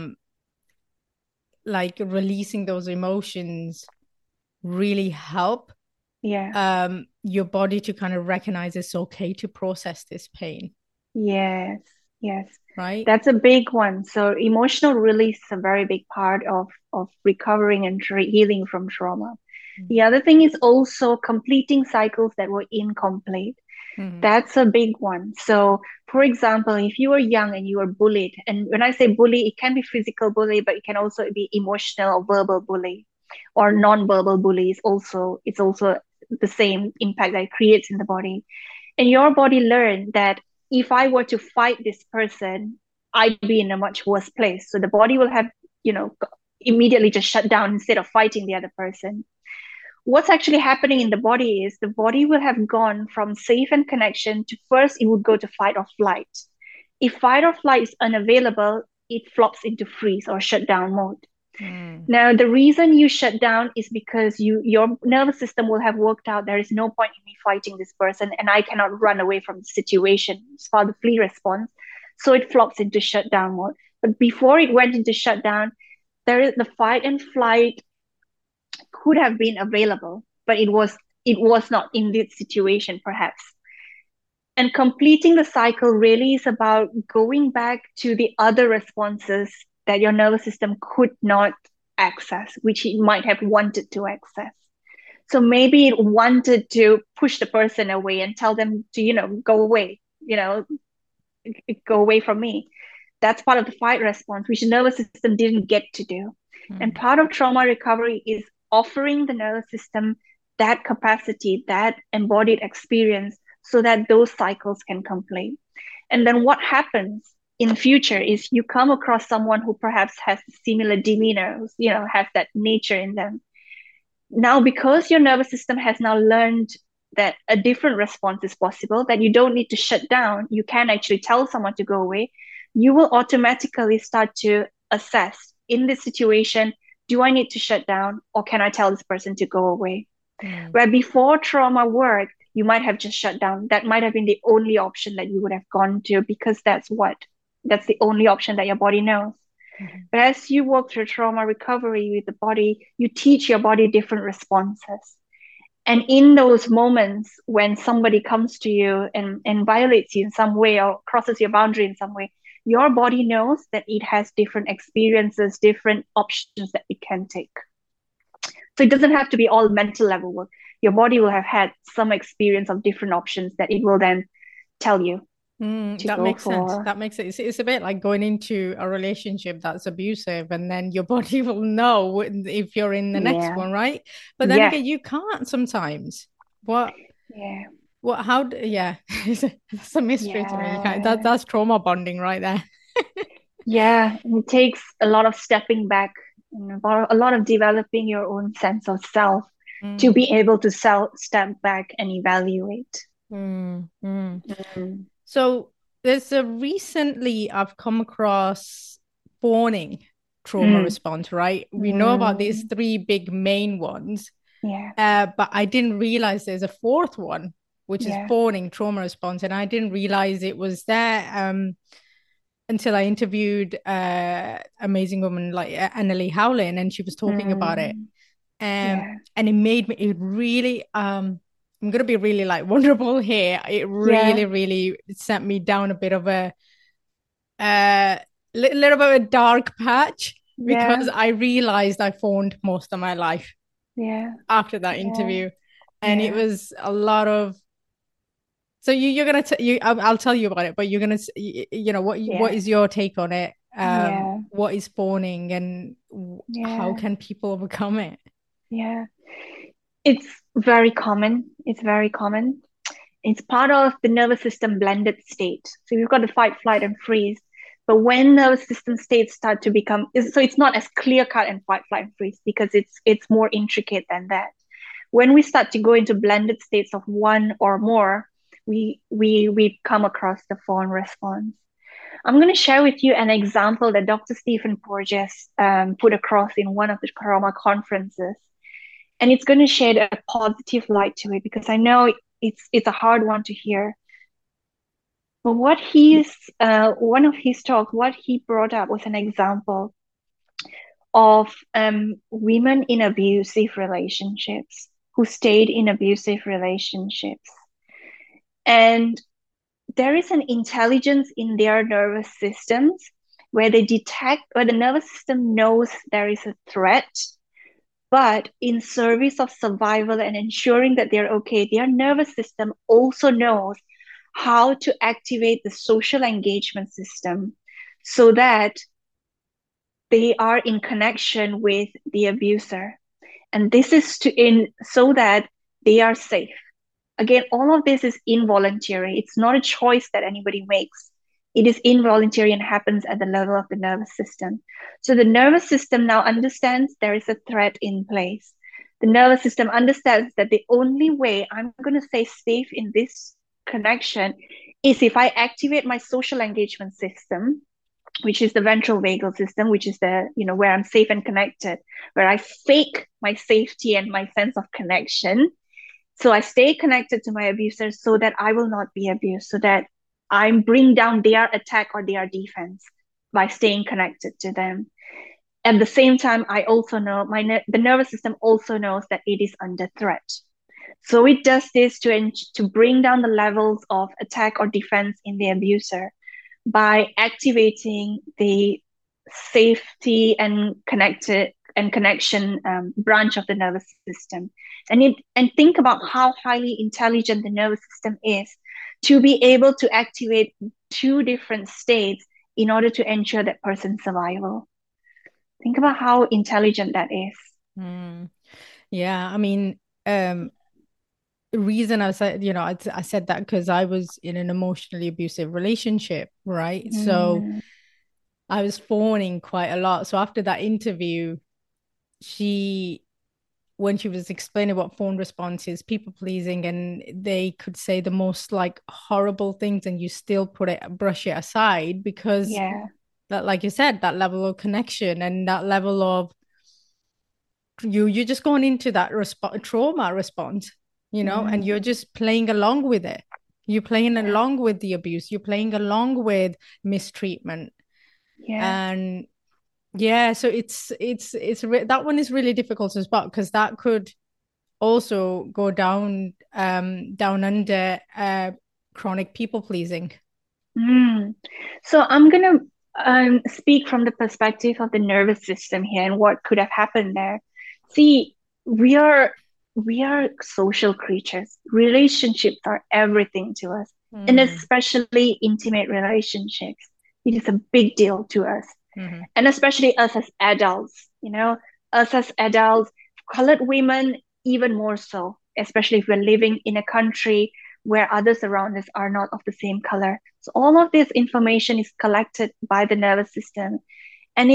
like releasing those emotions really help Yeah. your body to kind of recognize it's okay to process this pain, Yes. Yes. right? That's a big one. So emotional release is a very big part of recovering and healing from trauma. The other thing is also completing cycles that were incomplete. Mm-hmm. That's a big one. So, for example, if you were young and you were bullied, and when I say bully, it can be physical bully, but it can also be emotional or verbal bully, or non-verbal bully is also, it's also the same impact that it creates in the body. And your body learned that if I were to fight this person, I'd be in a much worse place. So the body will have, you know, immediately just shut down instead of fighting the other person. What's actually happening in the body is the body will have gone from safe and connection to, first it would go to fight or flight. If fight or flight is unavailable, it flops into freeze or shutdown mode. Now, the reason you shut down is because your nervous system will have worked out there is no point in me fighting this person, and I cannot run away from the situation. It's called the flee response. So it flops into shutdown mode. But before it went into shutdown, there is the fight and flight could have been available, but it was not in this situation, perhaps. And completing the cycle really is about going back to the other responses that your nervous system could not access, which it might have wanted to access. So maybe it wanted to push the person away and tell them to, go away, go away from me. That's part of the fight response, which the nervous system didn't get to do. And part of trauma recovery is offering the nervous system that capacity, that embodied experience, so that those cycles can complete. And then what happens in future is you come across someone who perhaps has similar demeanor, has that nature in them. Now, because your nervous system has now learned that a different response is possible, that you don't need to shut down, you can actually tell someone to go away, you will automatically start to assess in this situation, do I need to shut down, or can I tell this person to go away? Where before trauma worked, you might have just shut down. That might have been the only option that you would have gone to, because that's the only option that your body knows. But as you work through trauma recovery with the body, you teach your body different responses. And in those moments when somebody comes to you and violates you in some way or crosses your boundary in some way, your body knows that it has different experiences, different options that it can take. So it doesn't have to be all mental level work. Your body will have had some experience of different options that it will then tell you to That go makes sense. for. That makes it. It's a bit like going into a relationship that's abusive, and then your body will know if you're in the next Yeah. one, right? But then Yes. again, you can't sometimes. What? Yeah. What? How? Yeah, it's a mystery to me. You can't. Yeah. That's trauma bonding right there. Yeah. It takes a lot of stepping back, a lot of developing your own sense of self to Mm, be able to step back and evaluate. mm, mm. Mm. So there's a recently I've come across fawning trauma Mm. response, right? We know about these Mm. three big main ones. Yeah. But I didn't realize there's a fourth one, which is Yeah. fawning trauma response, and I didn't realize it was there until I interviewed amazing woman like Annalie Howlin, and she was talking about it, Mm. um, Yeah. and it really I'm gonna be really like vulnerable here. It Yeah. really sent me down a bit of a uh little bit of a dark patch because Yeah. I realized I fawned most of my life Yeah. after that Yeah. interview, and it Yeah. was a lot of. So you're gonna I'll tell you about it, but you're gonna what Yeah. is your take on it? Yeah. What is fawning, and how Yeah. can people overcome it? Yeah. It's very common. It's very common. It's part of the nervous system blended state. So you've got the fight, flight, and freeze. But when nervous system states start to become, so it's not as clear cut and fight, flight, and freeze because it's more intricate than that. When we start to go into blended states of one or more, we come across the fawn response. I'm going to share with you an example that Dr. Stephen Porges put across in one of the Karama conferences, and it's going to shed a positive light to it because I know it's a hard one to hear. But one of his talks, what he brought up was an example of women in abusive relationships who stayed in abusive relationships, and there is an intelligence in their nervous systems where the nervous system knows there is a threat, but in service of survival and ensuring that they're okay, their nervous system also knows how to activate the social engagement system so that they are in connection with the abuser. And this is so that they are safe. Again, all of this is involuntary. It's not a choice that anybody makes. It is involuntary and happens at the level of the nervous system. So the nervous system now understands there is a threat in place. The nervous system understands that the only way I'm going to stay safe in this connection is if I activate my social engagement system, which is the ventral vagal system, which is where I'm safe and connected, where I fake my safety and my sense of connection. So I stay connected to my abuser so that I will not be abused, so that I bring down their attack or their defense by staying connected to them. At the same time, I also know the nervous system also knows that it is under threat. So it does this to bring down the levels of attack or defense in the abuser by activating the safety and connection branch of the nervous system. And think about how highly intelligent the nervous system is to be able to activate two different states in order to ensure that person's survival. Think about how intelligent that is. Mm. Yeah, I mean, the reason I said, I said that because I was in an emotionally abusive relationship, right? So Mm, I was fawning quite a lot. So after that interview, she when she was explaining what fawn response is, people pleasing, and they could say the most like horrible things, and you still brush it aside because yeah, that, like you said, that level of connection and that level of you're just going into that trauma response, and you're mm, just playing along with it. You're playing yeah, along with the abuse. You're playing along with mistreatment, yeah. and yeah, so that one is really difficult to spot because that could also go down under chronic people pleasing. Mm. So I'm gonna speak from the perspective of the nervous system here and what could have happened there. See, we are social creatures. Relationships are everything to us. and Mm. especially intimate relationships. It is a big deal to us. Mm-hmm. And especially us as adults, us as adults, colored women, even more so, especially if we're living in a country where others around us are not of the same color. So all of this information is collected by the nervous system, and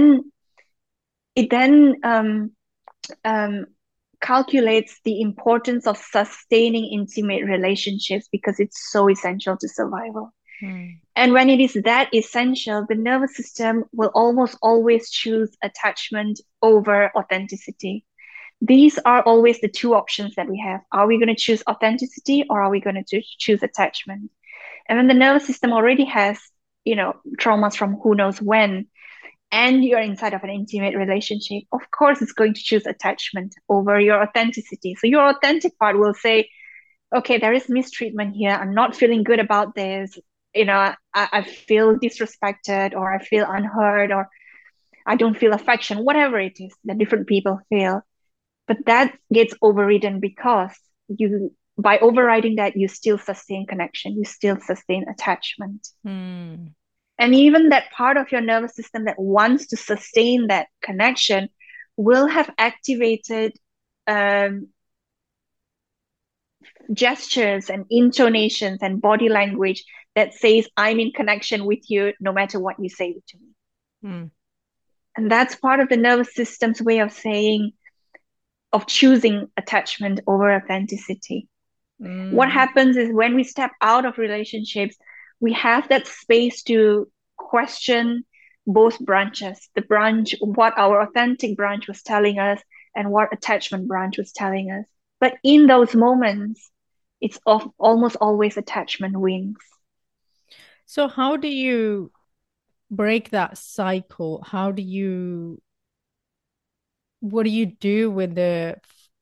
it then calculates the importance of sustaining intimate relationships because it's so essential to survival. Mm. And when it is that essential, the nervous system will almost always choose attachment over authenticity. These are always the two options that we have. Are we going to choose authenticity or are we going to choose attachment? And when the nervous system already has, traumas from who knows when, and you're inside of an intimate relationship, of course, it's going to choose attachment over your authenticity. So your authentic part will say, okay, there is mistreatment here. I'm not feeling good about this. I feel disrespected, or I feel unheard, or I don't feel affection, whatever it is that different people feel. But that gets overridden because by overriding that, you still sustain connection, you still sustain attachment. Mm. And even that part of your nervous system that wants to sustain that connection will have activated um, gestures and intonations and body language that says, I'm in connection with you no matter what you say to me. Mm. And that's part of the nervous system's way of saying, of choosing attachment over authenticity. What Mm. happens is when we step out of relationships, we have that space to question both branches, the branch, what our authentic branch was telling us and what attachment branch was telling us. But in those moments, it's almost always attachment wins. So how do you break that cycle? What do you do with the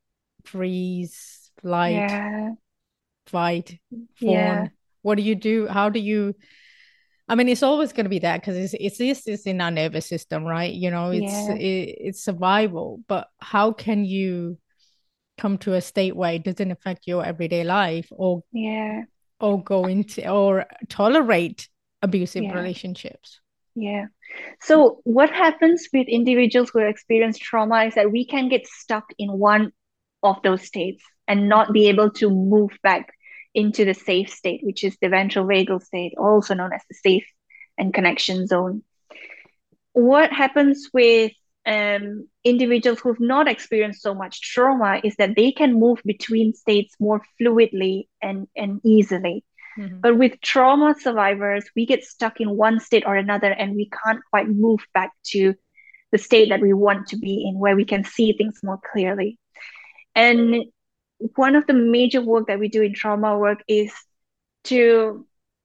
freeze, flight, Yeah, fight, yeah, fawn? What do you do? How do you, I mean, it's always going to be that because it's in our nervous system, right? yeah, It's survival, but how can you come to a state where it doesn't affect your everyday life yeah, or go into or tolerate abusive yeah, relationships? yeah. So what happens with individuals who experience trauma is that we can get stuck in one of those states and not be able to move back into the safe state, which is the ventral vagal state, also known as the safe and connection zone. What happens with individuals who've not experienced so much trauma is that they can move between states more fluidly and easily. Mm-hmm. But with trauma survivors, we get stuck in one state or another and we can't quite move back to the state that we want to be in, where we can see things more clearly. And one of the major work that we do in trauma work is to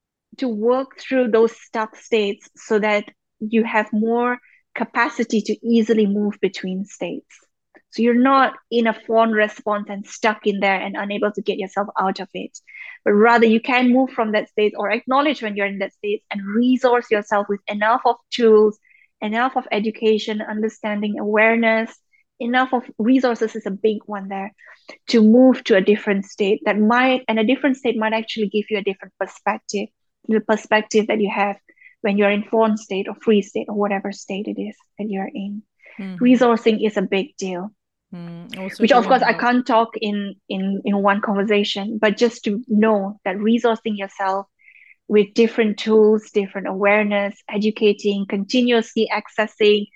work through those stuck states so that you have more capacity to easily move between states. So you're not in a fawn response and stuck in there and unable to get yourself out of it, but rather you can move from that state or acknowledge when you're in that state and resource yourself with enough of tools, enough of education, understanding, awareness, enough of resources is a big one there to move to a different state and a different state might actually give you a different perspective, the perspective that you have when you're in fawn state or free state or whatever state it is that you're in. Mm-hmm. Resourcing is a big deal, Also which of doing course I about can't talk in one conversation, but just to know that resourcing yourself with different tools, different awareness, educating, continuously accessing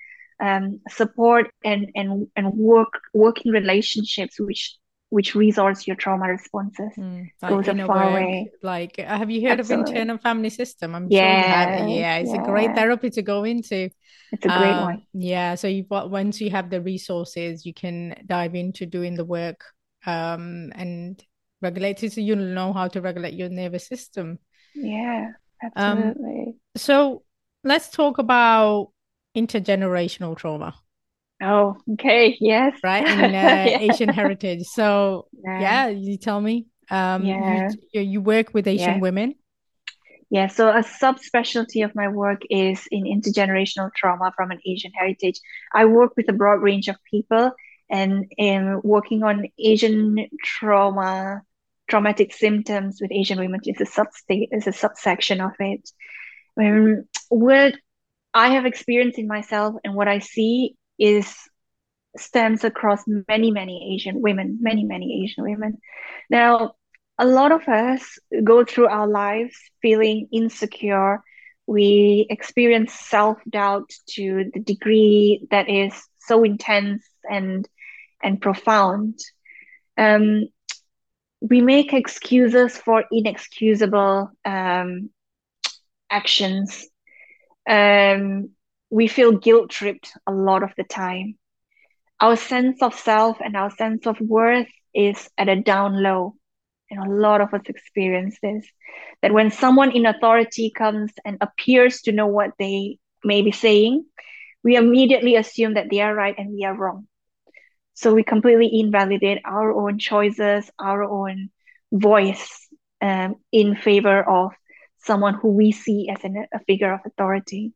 support and working relationships which resource your trauma responses like goes a inner far work. way. Like, have you heard of Absolutely. internal family system? I'm sure you have. Yes, Yeah, it's a great yeah. therapy to go into. It's a great one. Yeah, so once you have the resources, you can dive into doing the work, and regulate it, so you know how to regulate your nervous system. Yeah, Um, absolutely. so let's talk about intergenerational trauma, Oh, okay. Yes. right? In Yeah. Asian heritage. So Yeah. yeah, you tell me. Yeah. You work with Asian Yeah. women. Yeah. So a subspecialty of my work is in intergenerational trauma from an Asian heritage. I work with a broad range of people and am working on Asian trauma traumatic symptoms with Asian women is a subsection of it. What I have experienced in myself and what I see is stems across many Asian women, many Asian women. Now, a lot of us go through our lives feeling insecure. We experience self-doubt to the degree that is so intense and profound. Um, we make excuses for inexcusable actions. We feel guilt tripped a lot of the time. Our sense of self and our sense of worth is at a down low. And a lot of us experience this. That when someone in authority comes and appears to know what they may be saying, we immediately assume that they are right and we are wrong. So we completely invalidate our own choices, our own voice in favor of someone who we see as a figure of authority.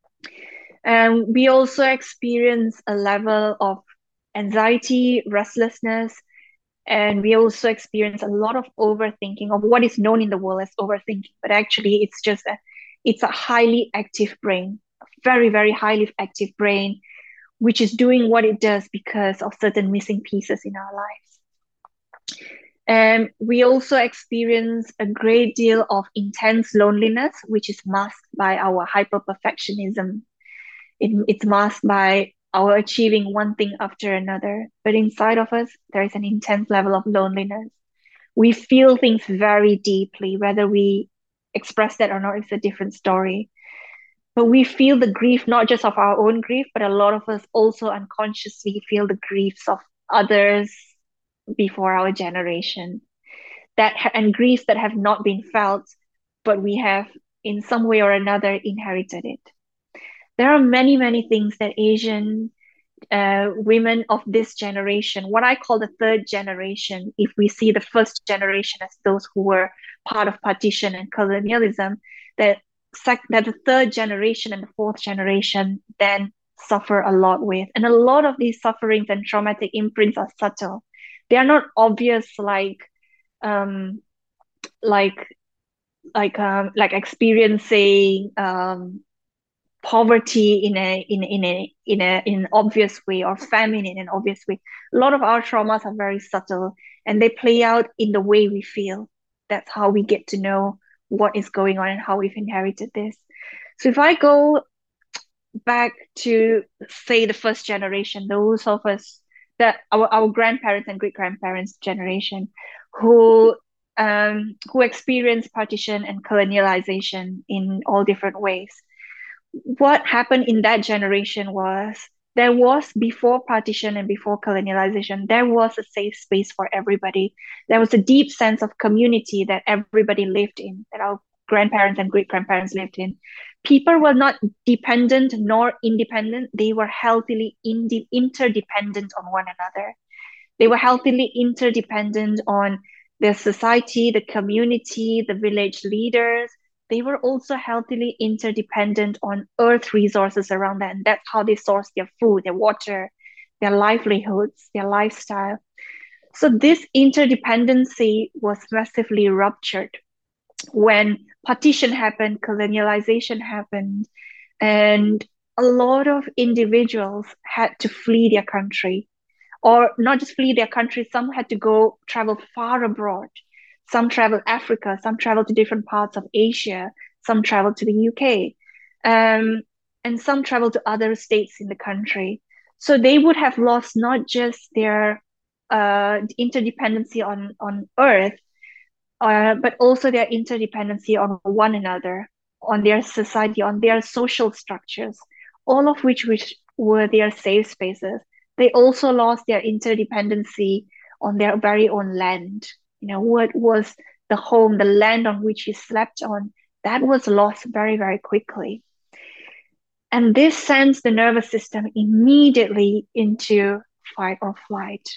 We also experience a level of anxiety, restlessness, and we also experience a lot of overthinking of what is known in the world as overthinking. But actually, it's a highly active brain, a very highly active brain, which is doing what it does because of certain missing pieces in our lives. And we also experience a great deal of intense loneliness, which is masked by our hyper-perfectionism. It's masked by our achieving one thing after another. But inside of us, there is an intense level of loneliness. We feel things very deeply, whether we express that or not, it's a different story. But we feel the grief, not just of our own grief, but a lot of us also unconsciously feel the griefs of others before our generation, and griefs that have not been felt, but we have in some way or another inherited it. There are many things that Asian women of this generation, what I call the third generation, if we see the first generation as those who were part of partition and colonialism, that the third generation and the fourth generation then suffer a lot with. And a lot of these sufferings and traumatic imprints are subtle. They are not obvious like experiencing poverty in an obvious way, or famine in an obvious way. A lot of our traumas are very subtle and they play out in the way we feel. That's how we get to know what is going on and how we've inherited this. So if I go back to, say, the first generation, those of us that our grandparents and great grandparents generation who experienced partition and colonialization in all different ways. What happened in that generation was there was, before partition and before colonialization, there was a safe space for everybody. There was a deep sense of community that everybody lived in, that our grandparents and great grandparents lived in. People were not dependent nor independent. They were healthily interdependent on one another. They were healthily interdependent on their society, the community, the village leaders. They were also healthily interdependent on earth resources around them. And that's how they source their food, their water, their livelihoods, their lifestyle. So this interdependency was massively ruptured when partition happened, colonialization happened, and a lot of individuals had to flee their country, or not just flee their country, some had to travel far abroad. Some traveled Africa, some traveled to different parts of Asia, some traveled to the UK, and some traveled to other states in the country. So they would have lost not just their interdependency on Earth, but also their interdependency on one another, on their society, on their social structures, all of which were their safe spaces. They also lost their interdependency on their very own land. What was the home, the land on which you slept on, that was lost very quickly. And this sends the nervous system immediately into fight or flight.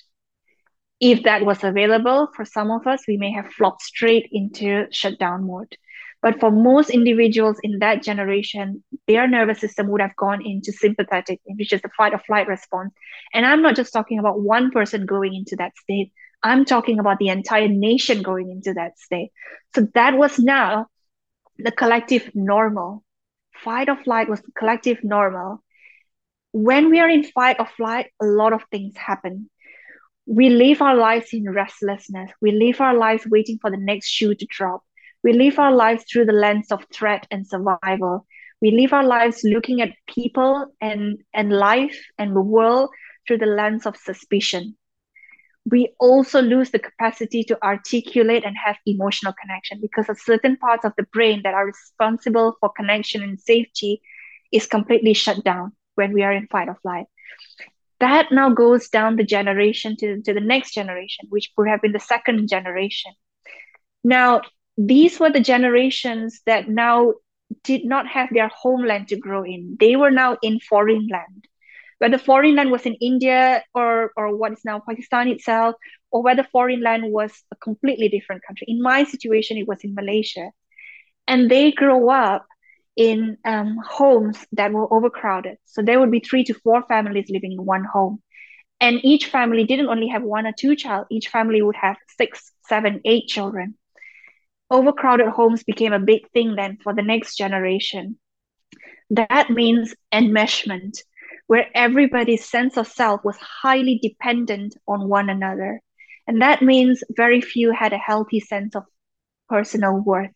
If that was available for some of us, we may have flopped straight into shutdown mode. But for most individuals in that generation, their nervous system would have gone into sympathetic, which is the fight or flight response. And I'm not just talking about one person going into that state. I'm talking about the entire nation going into that state. So that was now the collective normal. Fight or flight was the collective normal. When we are in fight or flight, a lot of things happen. We live our lives in restlessness. We live our lives waiting for the next shoe to drop. We live our lives through the lens of threat and survival. We live our lives looking at people and life and the world through the lens of suspicion. We also lose the capacity to articulate and have emotional connection because of certain parts of the brain that are responsible for connection and safety is completely shut down when we are in fight or flight. That now goes down the generation to the next generation, which would have been the second generation. Now, these were the generations that now did not have their homeland to grow in. They were now in foreign land. Whether foreign land was in India or what is now Pakistan itself, or whether foreign land was a completely different country. In my situation, it was in Malaysia. And they grow up in homes that were overcrowded. So there would be 3 to 4 families living in one home. And each family didn't only have 1 or 2 child, each family would have 6, 7, 8 children. Overcrowded homes became a big thing then for the next generation. That means enmeshment, where everybody's sense of self was highly dependent on one another. And that means very few had a healthy sense of personal worth.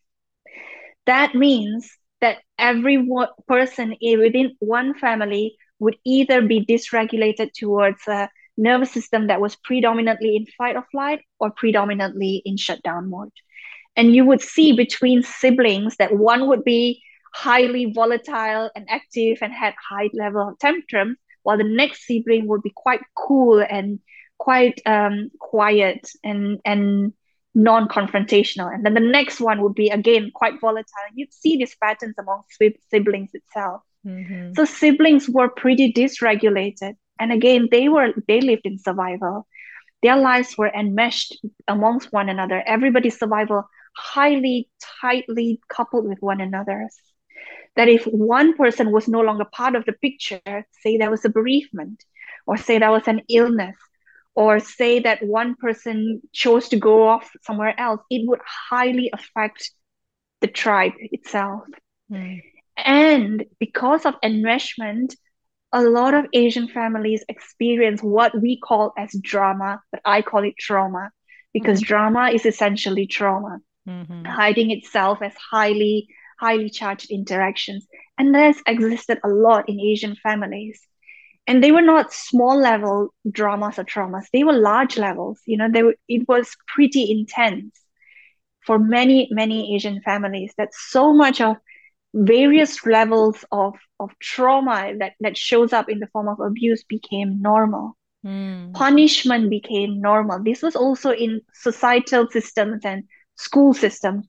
That means that every person within one family would either be dysregulated towards a nervous system that was predominantly in fight or flight or predominantly in shutdown mode. And you would see between siblings that one would be highly volatile and active and had high level of tantrum, while the next sibling would be quite cool and quite quiet and non-confrontational. And then the next one would be again quite volatile. You'd see these patterns among siblings itself. Mm-hmm. So siblings were pretty dysregulated. And again, they lived in survival. Their lives were enmeshed amongst one another. Everybody's survival highly, tightly coupled with one another's. That if one person was no longer part of the picture, say there was a bereavement, or say there was an illness, or say that one person chose to go off somewhere else, it would highly affect the tribe itself. Mm. And because of enmeshment, a lot of Asian families experience what we call as drama, but I call it trauma, because drama is essentially trauma, hiding itself as highly charged interactions. And this existed a lot in Asian families. And they were not small level dramas or traumas. They were large levels. It was pretty intense for many, many Asian families. That so much of various levels of trauma that shows up in the form of abuse became normal. Punishment became normal. This was also in societal systems and school systems.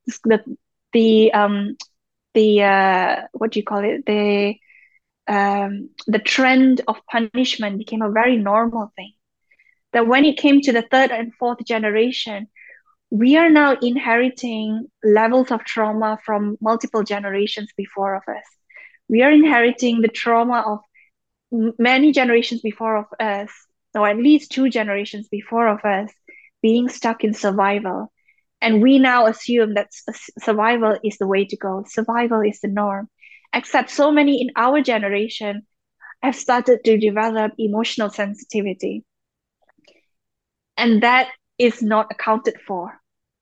The what do you call it? The trend of punishment became a very normal thing. That when it came to the third and fourth generation, we are now inheriting levels of trauma from multiple generations before of us. We are inheriting the trauma of many generations before of us, or at least 2 generations before of us, being stuck in survival. And we now assume that survival is the way to go. Survival is the norm. Except so many in our generation have started to develop emotional sensitivity. And that is not accounted for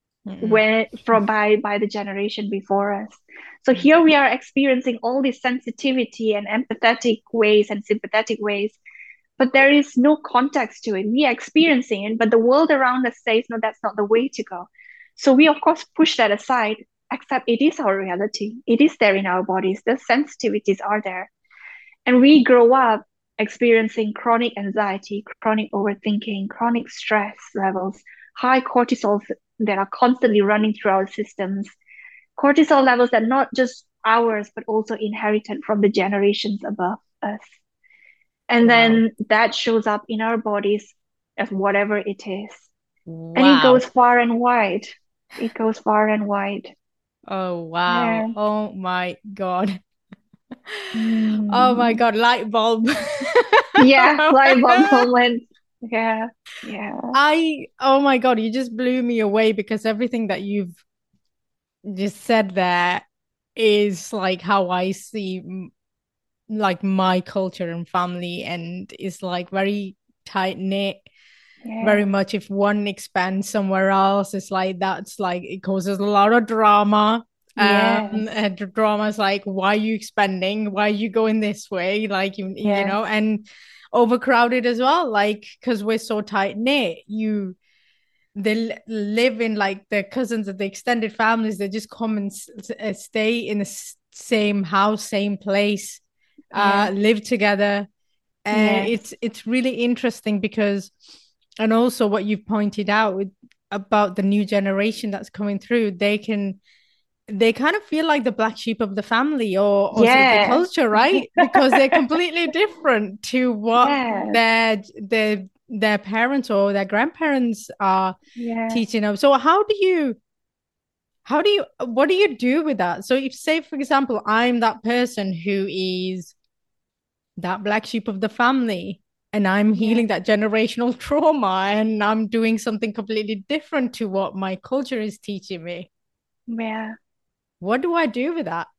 by the generation before us. So here we are experiencing all this sensitivity and empathetic ways and sympathetic ways, but there is no context to it. We are experiencing it, but the world around us says, no, that's not the way to go. So we, of course, push that aside, except it is our reality. It is there in our bodies. The sensitivities are there. And we grow up experiencing chronic anxiety, chronic overthinking, chronic stress levels, high cortisol that are constantly running through our systems. Cortisol levels that are not just ours, but also inherited from the generations above us. And then that shows up in our bodies as whatever it is. Wow. And it goes far and wide. It goes far and wide. Oh, wow. Yeah. Oh, my God. Oh, my God. Light bulb. Yeah, light bulb moment. Yeah. Yeah. Oh my God, you just blew me away because everything that you've just said there is like how I see like my culture and family, and is like very tight knit. Very Yeah. much if one expands somewhere else, it's like that's like it causes a lot of drama. Yes. And the drama is like, why are you expanding? Why are you going this way? Like you Yes. know, and overcrowded as well. Like because we're so tight knit, they live in like their cousins and the extended families. They just come and stay in the same house, same place, Yes. live together. And Yes. it's really interesting because, and also what you've pointed out about the new generation that's coming through, they kind of feel like the black sheep of the family, or the Yeah. culture, right? Because they're completely different to what Yes. their parents or their grandparents are Yeah. teaching them. So how do you what do you do with that? So if, say for example, I'm that person who is that black sheep of the family, and I'm Yeah. healing that generational trauma, and I'm doing something completely different to what my culture is teaching me, Yeah. what do I do with that?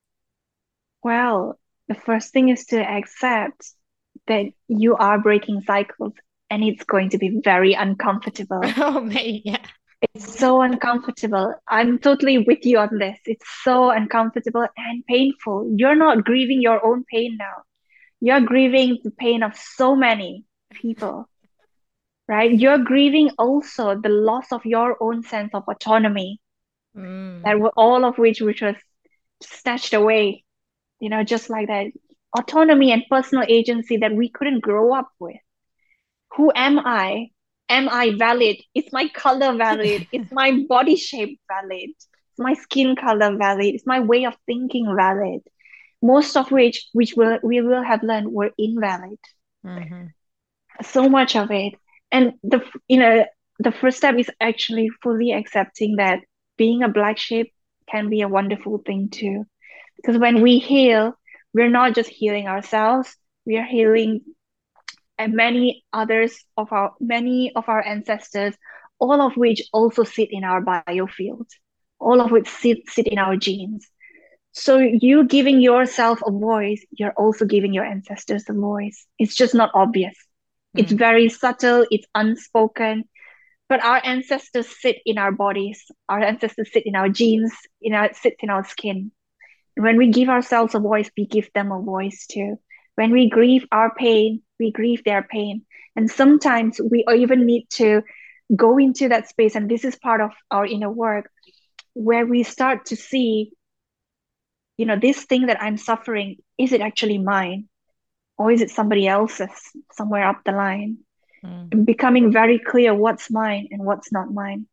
Well, the first thing is to accept that you are breaking cycles and it's going to be very uncomfortable. Oh mate, yeah. It's so uncomfortable. I'm totally with you on this. It's so uncomfortable and painful. You're not grieving your own pain now. You're grieving the pain of so many people, right? You're grieving also the loss of your own sense of autonomy Mm, that were all of which was snatched away, just like that. Autonomy and personal agency that we couldn't grow up with. Who am I? Am I valid? Is my color valid? Is my body shape valid? Is my skin color valid? Is my way of thinking valid? Most of which we will have learned were invalid. mhm, So much of it. And the first step is actually fully accepting that being a black sheep can be a wonderful thing too. Because when we heal, we're not just healing ourselves, we are healing and many of our ancestors, all of which also sit in our biofield, all of which sit in our genes. So you giving yourself a voice, you're also giving your ancestors a voice. It's just not obvious. It's mm, very subtle, it's unspoken, but our ancestors sit in our bodies. Our ancestors sit in our genes, sits in our skin. When we give ourselves a voice, we give them a voice too. When we grieve our pain, we grieve their pain. And sometimes we even need to go into that space. And this is part of our inner work where we start to see, this thing that I'm suffering, is it actually mine? Or is it somebody else's somewhere up the line? mm. And becoming very clear what's mine and what's not mine.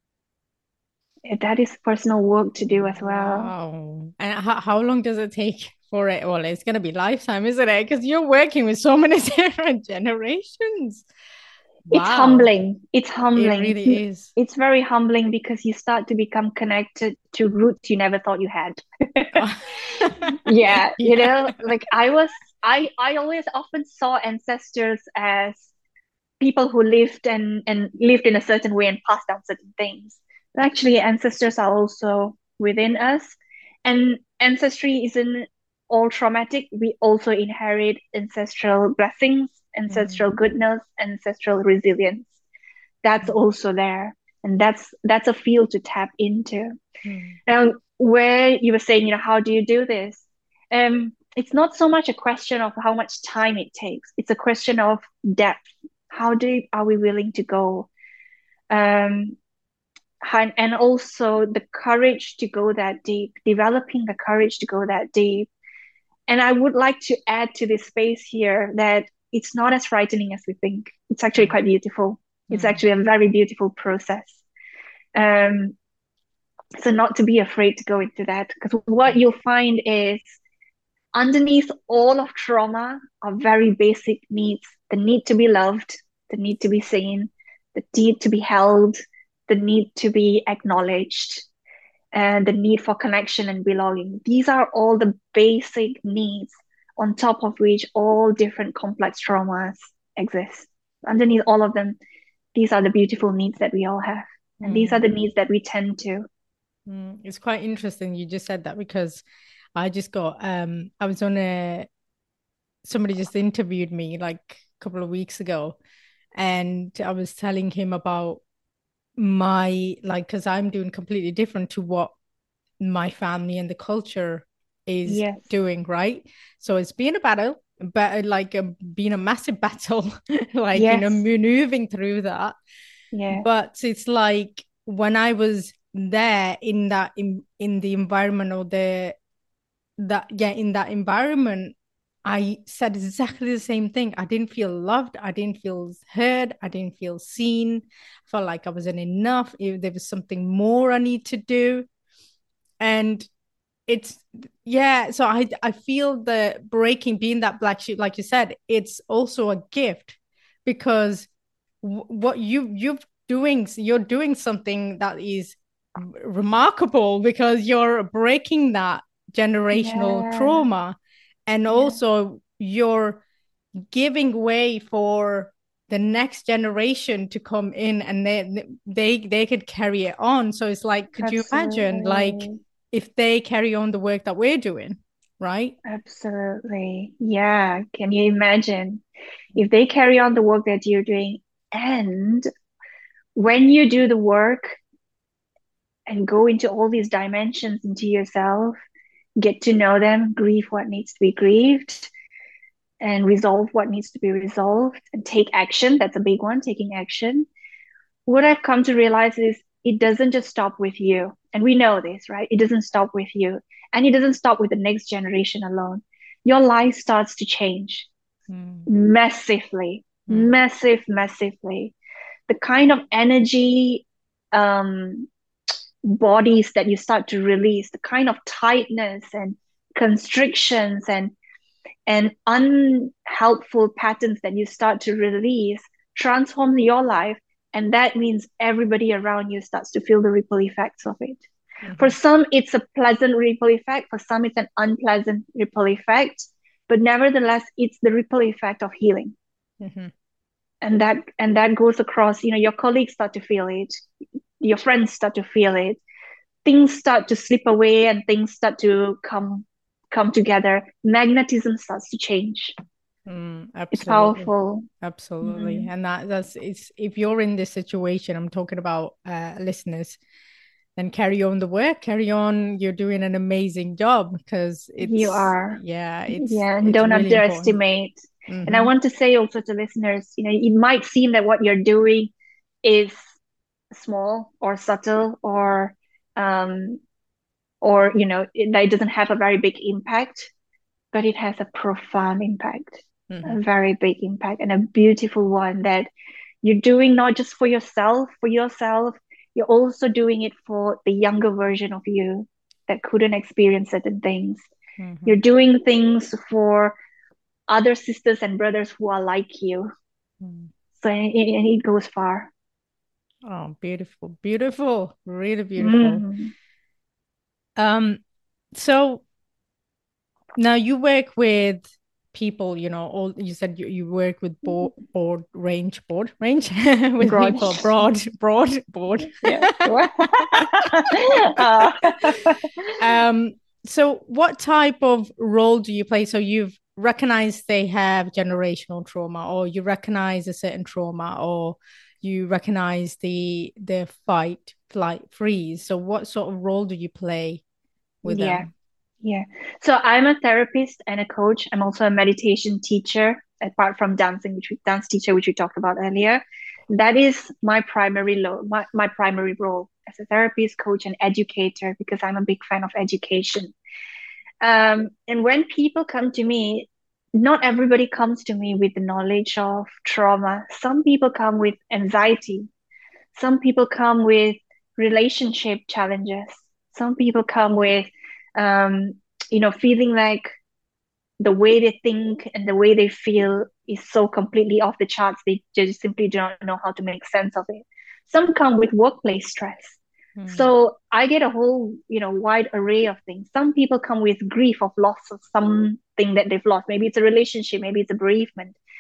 That is personal work to do as well. Wow. And how long does it take for it? Well, it's gonna be lifetime, isn't it? Because you're working with so many different generations. It's Wow. humbling. It's It humbling. really is. It's very humbling because you start to become connected to roots you never thought you had. Oh. Yeah, Yeah. like I always often saw ancestors as people who lived in a certain way and passed down certain things. But actually, ancestors are also within us, and ancestry isn't all traumatic. We also inherit ancestral blessings, Mm, ancestral goodness, ancestral resilience. That's mm, also there, and that's a field to tap into. mm, Now, where you were saying, how do you do this? It's not so much a question of how much time it takes. It's a question of depth. How deep are we willing to go? Um, and also the courage to go that deep, developing the courage to go that deep. And I would like to add to this space here that it's not as frightening as we think. It's actually mm, quite beautiful. It's mm, actually a very beautiful process. Um, so not to be afraid to go into that, because what you'll find is underneath all of trauma are very basic needs: the need to be loved, the need to be seen, the need to be held, the need to be acknowledged, and the need for connection and belonging. These are all the basic needs on top of which all different complex traumas exist. underneath all of them, these are the beautiful needs that we all have. And these are the needs that we tend to. It's quite interesting you just said that, because I just got I was on somebody just interviewed me like a couple of weeks ago, and I was telling him about my, like, because I'm doing completely different to what my family and the culture is Yes. doing, right? So it's been a battle, but like been a massive battle, like, Yes. maneuvering through that. Yeah. But it's like when I was there in that in the environment, or in that environment, I said exactly the same thing. I didn't feel loved. I didn't feel heard. I didn't feel seen. I felt like I wasn't enough. If there was something more I need to do. And it's, yeah, so I feel the breaking, being that black sheep, like you said, it's also a gift, because what you're doing something that is remarkable, because you're breaking that generational Yeah. trauma, and Yeah. also you're giving way for the next generation to come in, and they could carry it on. So it's like, could you imagine, like, Absolutely. if they carry on the work that we're doing, right? Absolutely. Yeah. Can you imagine if they carry on the work that you're doing, and when you do the work and go into all these dimensions into yourself, get to know them, grieve what needs to be grieved, and resolve what needs to be resolved, and take action. That's a big one, taking action. What I've come to realize is it doesn't just stop with you. And we know this, right? It doesn't stop with you. And it doesn't stop with the next generation alone. Your life starts to change massively, massively. The kind of energy bodies that you start to release, the kind of tightness and constrictions and unhelpful patterns that you start to release transforms your life. And that means everybody around you starts to feel the ripple effects of it. For some, it's a pleasant ripple effect. For some, it's an unpleasant ripple effect. But nevertheless, it's the ripple effect of healing. And that goes across, your colleagues start to feel it, your friends start to feel it, things start to slip away and things start to come together. Magnetism starts to change. Absolutely. It's powerful. Absolutely. And that's it's, if you're in this situation, I'm talking about listeners, then carry on the work, carry on. You're doing an amazing job, because You are. And it's don't really underestimate. And I want to say also to listeners, it might seem that what you're doing is small or subtle, or that it doesn't have a very big impact, but it has a profound impact, a very big impact, and a beautiful one that you're doing not just for yourself, you're also doing it for the younger version of you that couldn't experience certain things. You're doing things for other sisters and brothers who are like you. So and it goes far. Oh, beautiful, beautiful, really beautiful. So now you work with people, all you said you work with range with Broad. people, broad. Yeah. So what type of role do you play? So you've recognized they have generational trauma, or you recognize a certain trauma, or you recognize the fight, flight, freeze. So what sort of role do you play with them? Yeah. So I'm a therapist and a coach. I'm also a meditation teacher, apart from dance teacher, which we talked about earlier. That is my primary my primary role as a therapist, coach, and educator, because I'm a big fan of education. And when people come to me, not everybody comes to me with the knowledge of trauma. Some people come with anxiety. Some people come with relationship challenges. Some people come with, feeling like the way they think and the way they feel is so completely off the charts. They just simply don't know how to make sense of it. Some come with workplace stress. So I get a whole, wide array of things. Some people come with grief of loss of something that they've lost. Maybe it's a relationship, maybe it's a bereavement.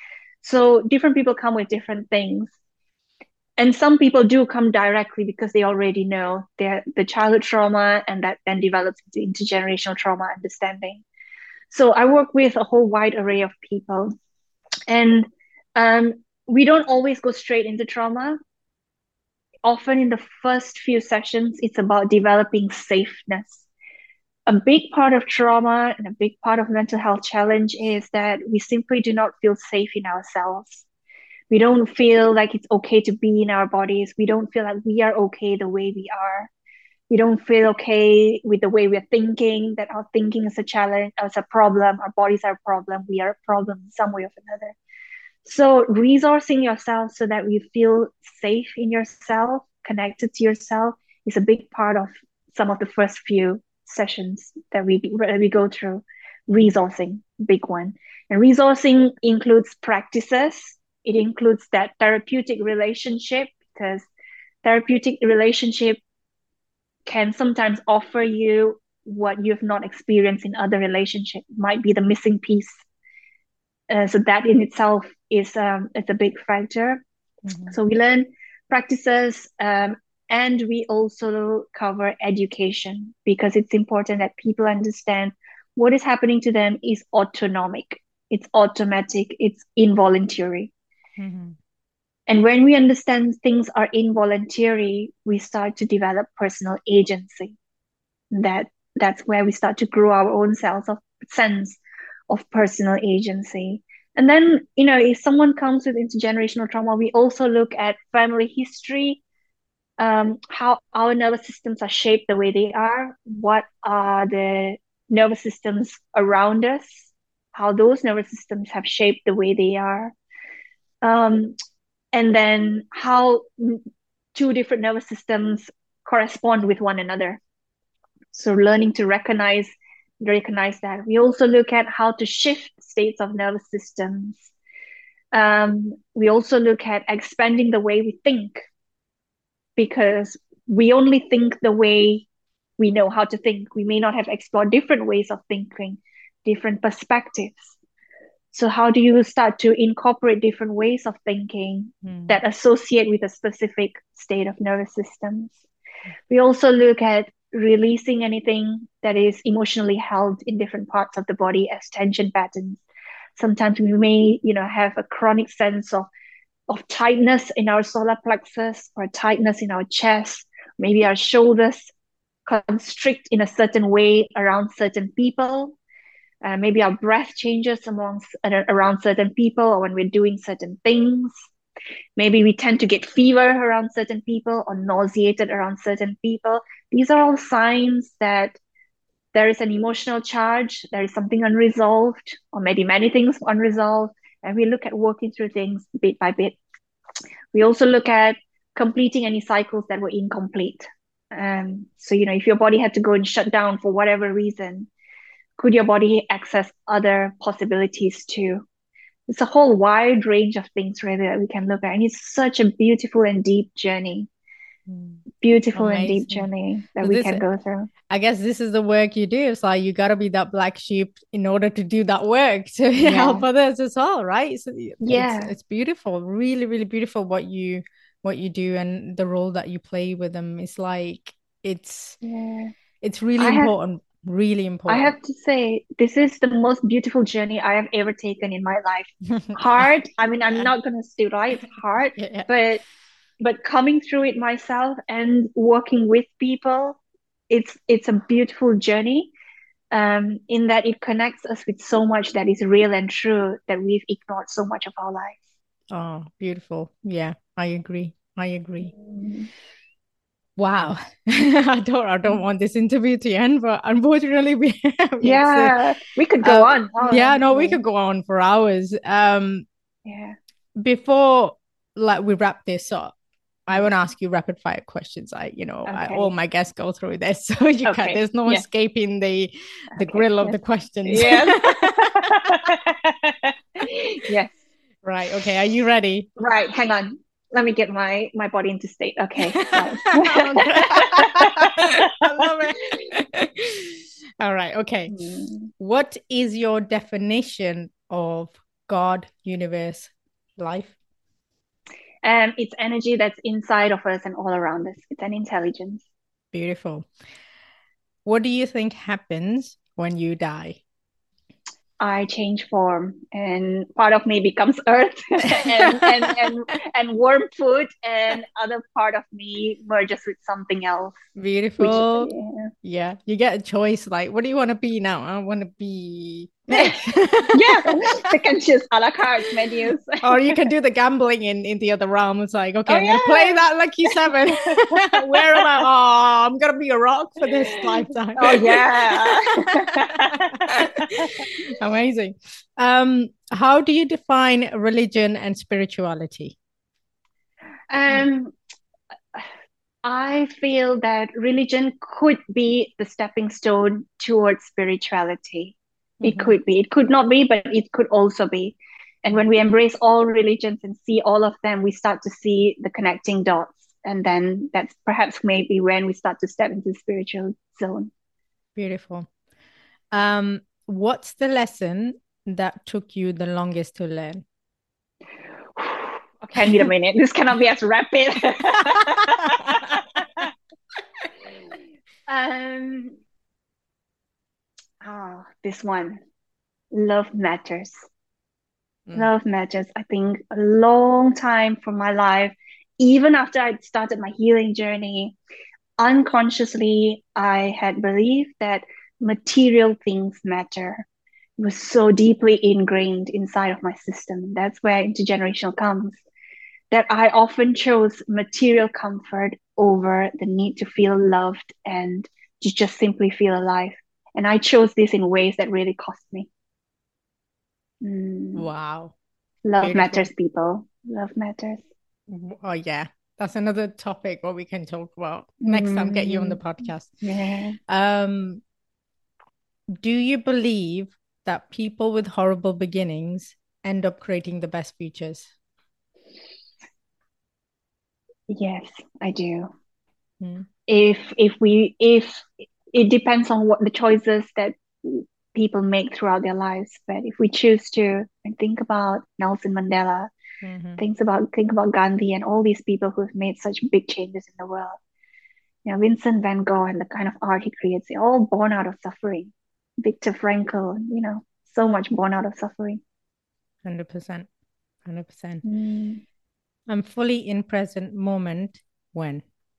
So different people come with different things. And some people do come directly because they already know the childhood trauma, and that then develops into intergenerational trauma understanding. So I work with a whole wide array of people. And we don't always go straight into trauma. Often in the first few sessions, it's about developing safeness. A big part of trauma and a big part of mental health challenge is that we simply do not feel safe in ourselves. We don't feel like it's okay to be in our bodies. We don't feel like we are okay the way we are. We don't feel okay with the way we're thinking, that our thinking is a challenge, as a problem, our bodies are a problem, we are a problem in some way or another. So resourcing yourself so that you feel safe in yourself, connected to yourself, is a big part of some of the first few sessions that we go through. Resourcing, big one. And resourcing includes practices. It includes that therapeutic relationship, because therapeutic relationship can sometimes offer you what you've not experienced in other relationships. Might be the missing piece. So that in itself is it's a big factor. Mm-hmm. So we learn practices, and we also cover education, because it's important that people understand what is happening to them is autonomic, it's automatic, it's involuntary. Mm-hmm. And when we understand things are involuntary, we start to develop personal agency. That's where we start to grow our own sense of personal agency. And then, if someone comes with intergenerational trauma, we also look at family history, how our nervous systems are shaped the way they are, what are the nervous systems around us, how those nervous systems have shaped the way they are. And then how two different nervous systems correspond with one another. So learning to recognize that. We also look at how to shift states of nervous systems. We also look at expanding the way we think, because we only think the way we know how to think. We may not have explored different ways of thinking, different perspectives. So how do you start to incorporate different ways of thinking that associate with a specific state of nervous systems? We also look at releasing anything that is emotionally held in different parts of the body as tension patterns. Sometimes we may, have a chronic sense of tightness in our solar plexus, or tightness in our chest. Maybe our shoulders constrict in a certain way around certain people. Maybe our breath changes around certain people, or when we're doing certain things. Maybe we tend to get fever around certain people, or nauseated around certain people. These are all signs that there is an emotional charge, there is something unresolved, or maybe many things unresolved. And we look at working through things bit by bit. We also look at completing any cycles that were incomplete. So, if your body had to go and shut down for whatever reason, could your body access other possibilities too? It's a whole wide range of things really that we can look at. And it's such a beautiful and deep journey. Beautiful and deep journey that we can go through. I guess this is the work you do. It's like you got to be that black sheep in order to do that work to help others as well, right? So it's beautiful, really, really beautiful what you do and the role that you play with them. It's like it's really important. Really important. I have to say, this is the most beautiful journey I have ever taken in my life. Hard. I mean, I'm not going to say right, it's hard, but coming through it myself and working with people, it's a beautiful journey, in that it connects us with so much that is real and true that we've ignored so much of our lives. Oh, beautiful. Yeah, I agree. Wow. I don't want this interview to end, but unfortunately we could go on. We could go on for hours. Before we wrap this up, I want to ask you rapid fire questions. All my guests go through this, so there's no escaping the grill of the questions. Yes. Right. Okay. Are you ready? Right. Hang on. Let me get my body into state. Okay. I love it. All right. Okay. What is your definition of God, universe, life? It's energy that's inside of us and all around us. It's an intelligence. Beautiful. What do you think happens when you die? I change form, and part of me becomes earth and warm food, and other part of me merges with something else. Which Beautiful. Yeah, you get a choice. Like, what do you want to be now? I want to be Nick. yeah, I can choose a la carte menus. Or you can do the gambling in the other realm. It's like, okay, Oh I'm gonna play yeah. that lucky seven. Where am I? Oh, I'm gonna be a rock for this lifetime. Oh yeah. Amazing. How do you define religion and spirituality? I feel that religion could be the stepping stone towards spirituality. It Mhm. could be. It could not be, but it could also be. And when we embrace all religions and see all of them, we start to see the connecting dots. And then that's perhaps maybe when we start to step into the spiritual zone. Beautiful. What's the lesson that took you the longest to learn? Okay, I need a minute. This cannot be as rapid. um, this one. Love matters. Love matters. I think a long time from my life, even after I started my healing journey, unconsciously, I had believed that material things matter. It was so deeply ingrained inside of my system. That's where intergenerational comes. That I often chose material comfort over the need to feel loved and to just simply feel alive. And I chose this in ways that really cost me. Wow. Love Beautiful. matters, people. Love matters. Oh, yeah. That's another topic what we can talk about next time, get you on the podcast. Yeah. Do you believe that people with horrible beginnings end up creating the best futures? Yes, I do. Mm. If it depends on what the choices that people make throughout their lives, but if we choose to and think about Nelson Mandela, Mm-hmm. think about Gandhi and all these people who've made such big changes in the world. Vincent van Gogh and the kind of art he creates, they're all born out of suffering. Viktor Frankl, so much born out of suffering. 100%. 100%. Mm. I'm fully in present moment when.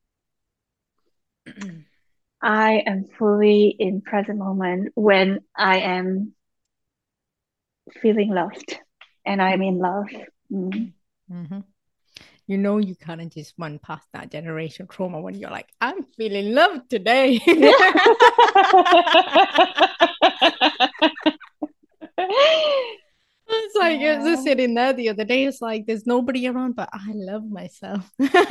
I am fully in present moment when I am feeling loved and I'm in love. Mm. Mm-hmm. You know, you kind of just run past that generation trauma when you're like, I'm feeling loved today. Yeah. It's like, it was just sitting there the other day. It's like, there's nobody around, but I love myself.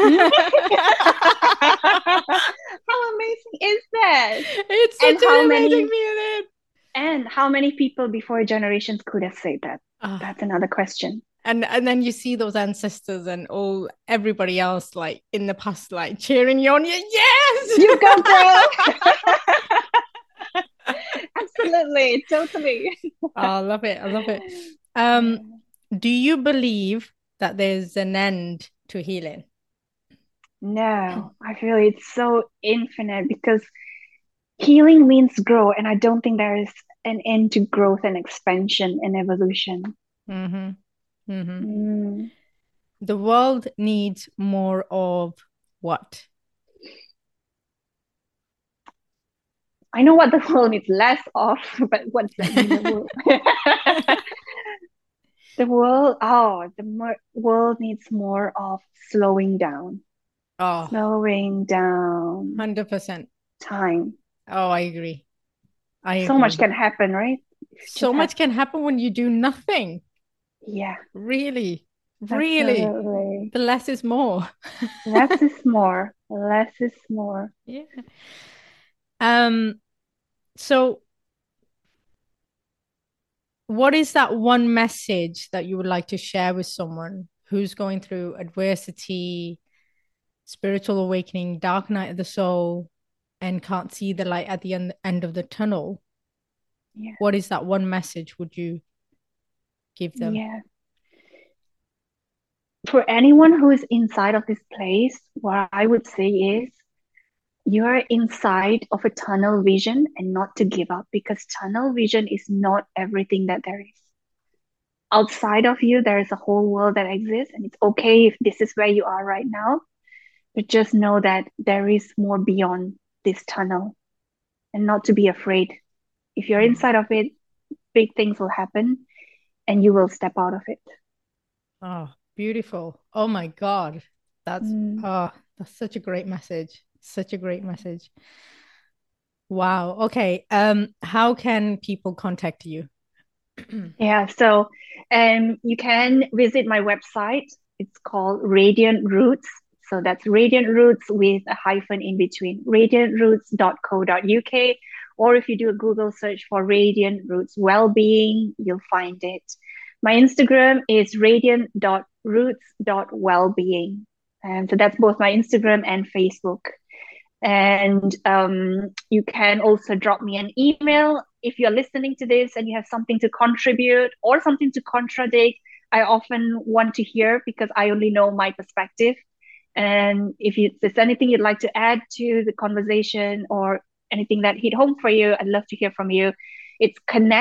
How amazing is that? It's And such an amazing feeling. and how many people before generations could have said that? That's another question. And then you see those ancestors and all everybody else like in the past like cheering you on. Yes, you go, girl. Absolutely, totally. I love it. I love it. Do you believe that there's an end to healing? No, I feel it's so infinite because healing means grow, and I don't think there is an end to growth and expansion and evolution. Mm-hmm. Mm-hmm. The world needs more of what? I know what the world needs less of, but what does that mean? The world needs more of slowing down. Oh, Slowing down 100%. time. Oh, I agree. So much can happen, right? So much can happen when you do nothing. Yeah. Really. Absolutely. The less is more. Less is more. Less is more. Yeah. So what is that one message that you would like to share with someone who's going through adversity, spiritual awakening, dark night of the soul, and can't see the light at the end of the tunnel? Yeah. What is that one message would you give them? Yeah. For anyone who is inside of this place, what I would say is you're inside of a tunnel vision and not to give up, because tunnel vision is not everything that there is. Outside of you, there is a whole world that exists, and it's okay if this is where you are right now, but just know that there is more beyond this tunnel and not to be afraid. If you're Mm. inside of it, big things will happen and you will step out of it. Oh, beautiful. Oh my God. That's Mm. that's such a great message. Such a great message. Wow. Okay. How can people contact you? Yeah, so you can visit my website. It's called Radiant Roots. So that's Radiant Roots with a hyphen in between, radiantroots.co.uk. Or if you do a Google search for Radiant Roots Wellbeing, you'll find it. My Instagram is radiant.roots.wellbeing. And so that's both my Instagram and Facebook. And you can also drop me an email if you're listening to this and you have something to contribute or something to contradict. I often want to hear because I only know my perspective. And if there's anything you'd like to add to the conversation or anything that hit home for you, I'd love to hear from you. It's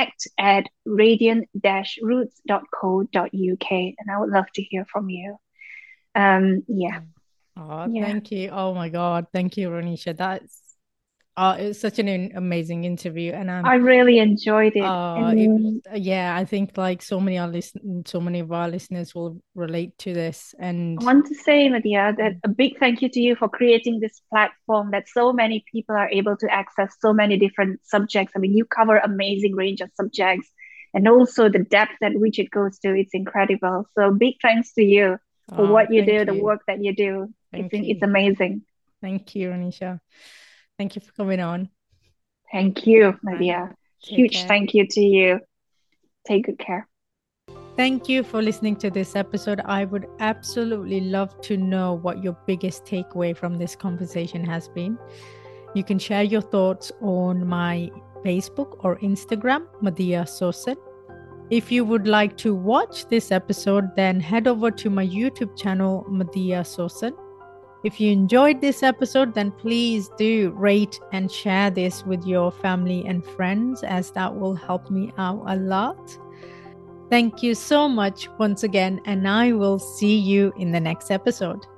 connect@radiant-roots.co.uk. And I would love to hear from you. Yeah. Oh, Yeah. thank you. Oh my God. Thank you, Ronisha. It's such an amazing interview. And I really enjoyed it. it was, And yeah, I think like so many of our listeners will relate to this. I And want to say, Nadia, that a big thank you to you for creating this platform that so many people are able to access so many different subjects. I mean, you cover amazing range of subjects and also the depth at which it goes to. It's incredible. So big thanks to you for what you do, thank the you. work that you do. Thank It's you. amazing. Thank you, Ronisha. Thank you for coming on. Thank you, Right. Nadia. Take Huge care. thank you to you. Take good care. Thank you for listening to this episode. I would absolutely love to know what your biggest takeaway from this conversation has been. You can share your thoughts on my Facebook or Instagram, Madhya Sosan. If you would like to watch this episode, then head over to my YouTube channel, Madhya Sosan. If you enjoyed this episode, then please do rate and share this with your family and friends, as that will help me out a lot. Thank you so much once again, and I will see you in the next episode.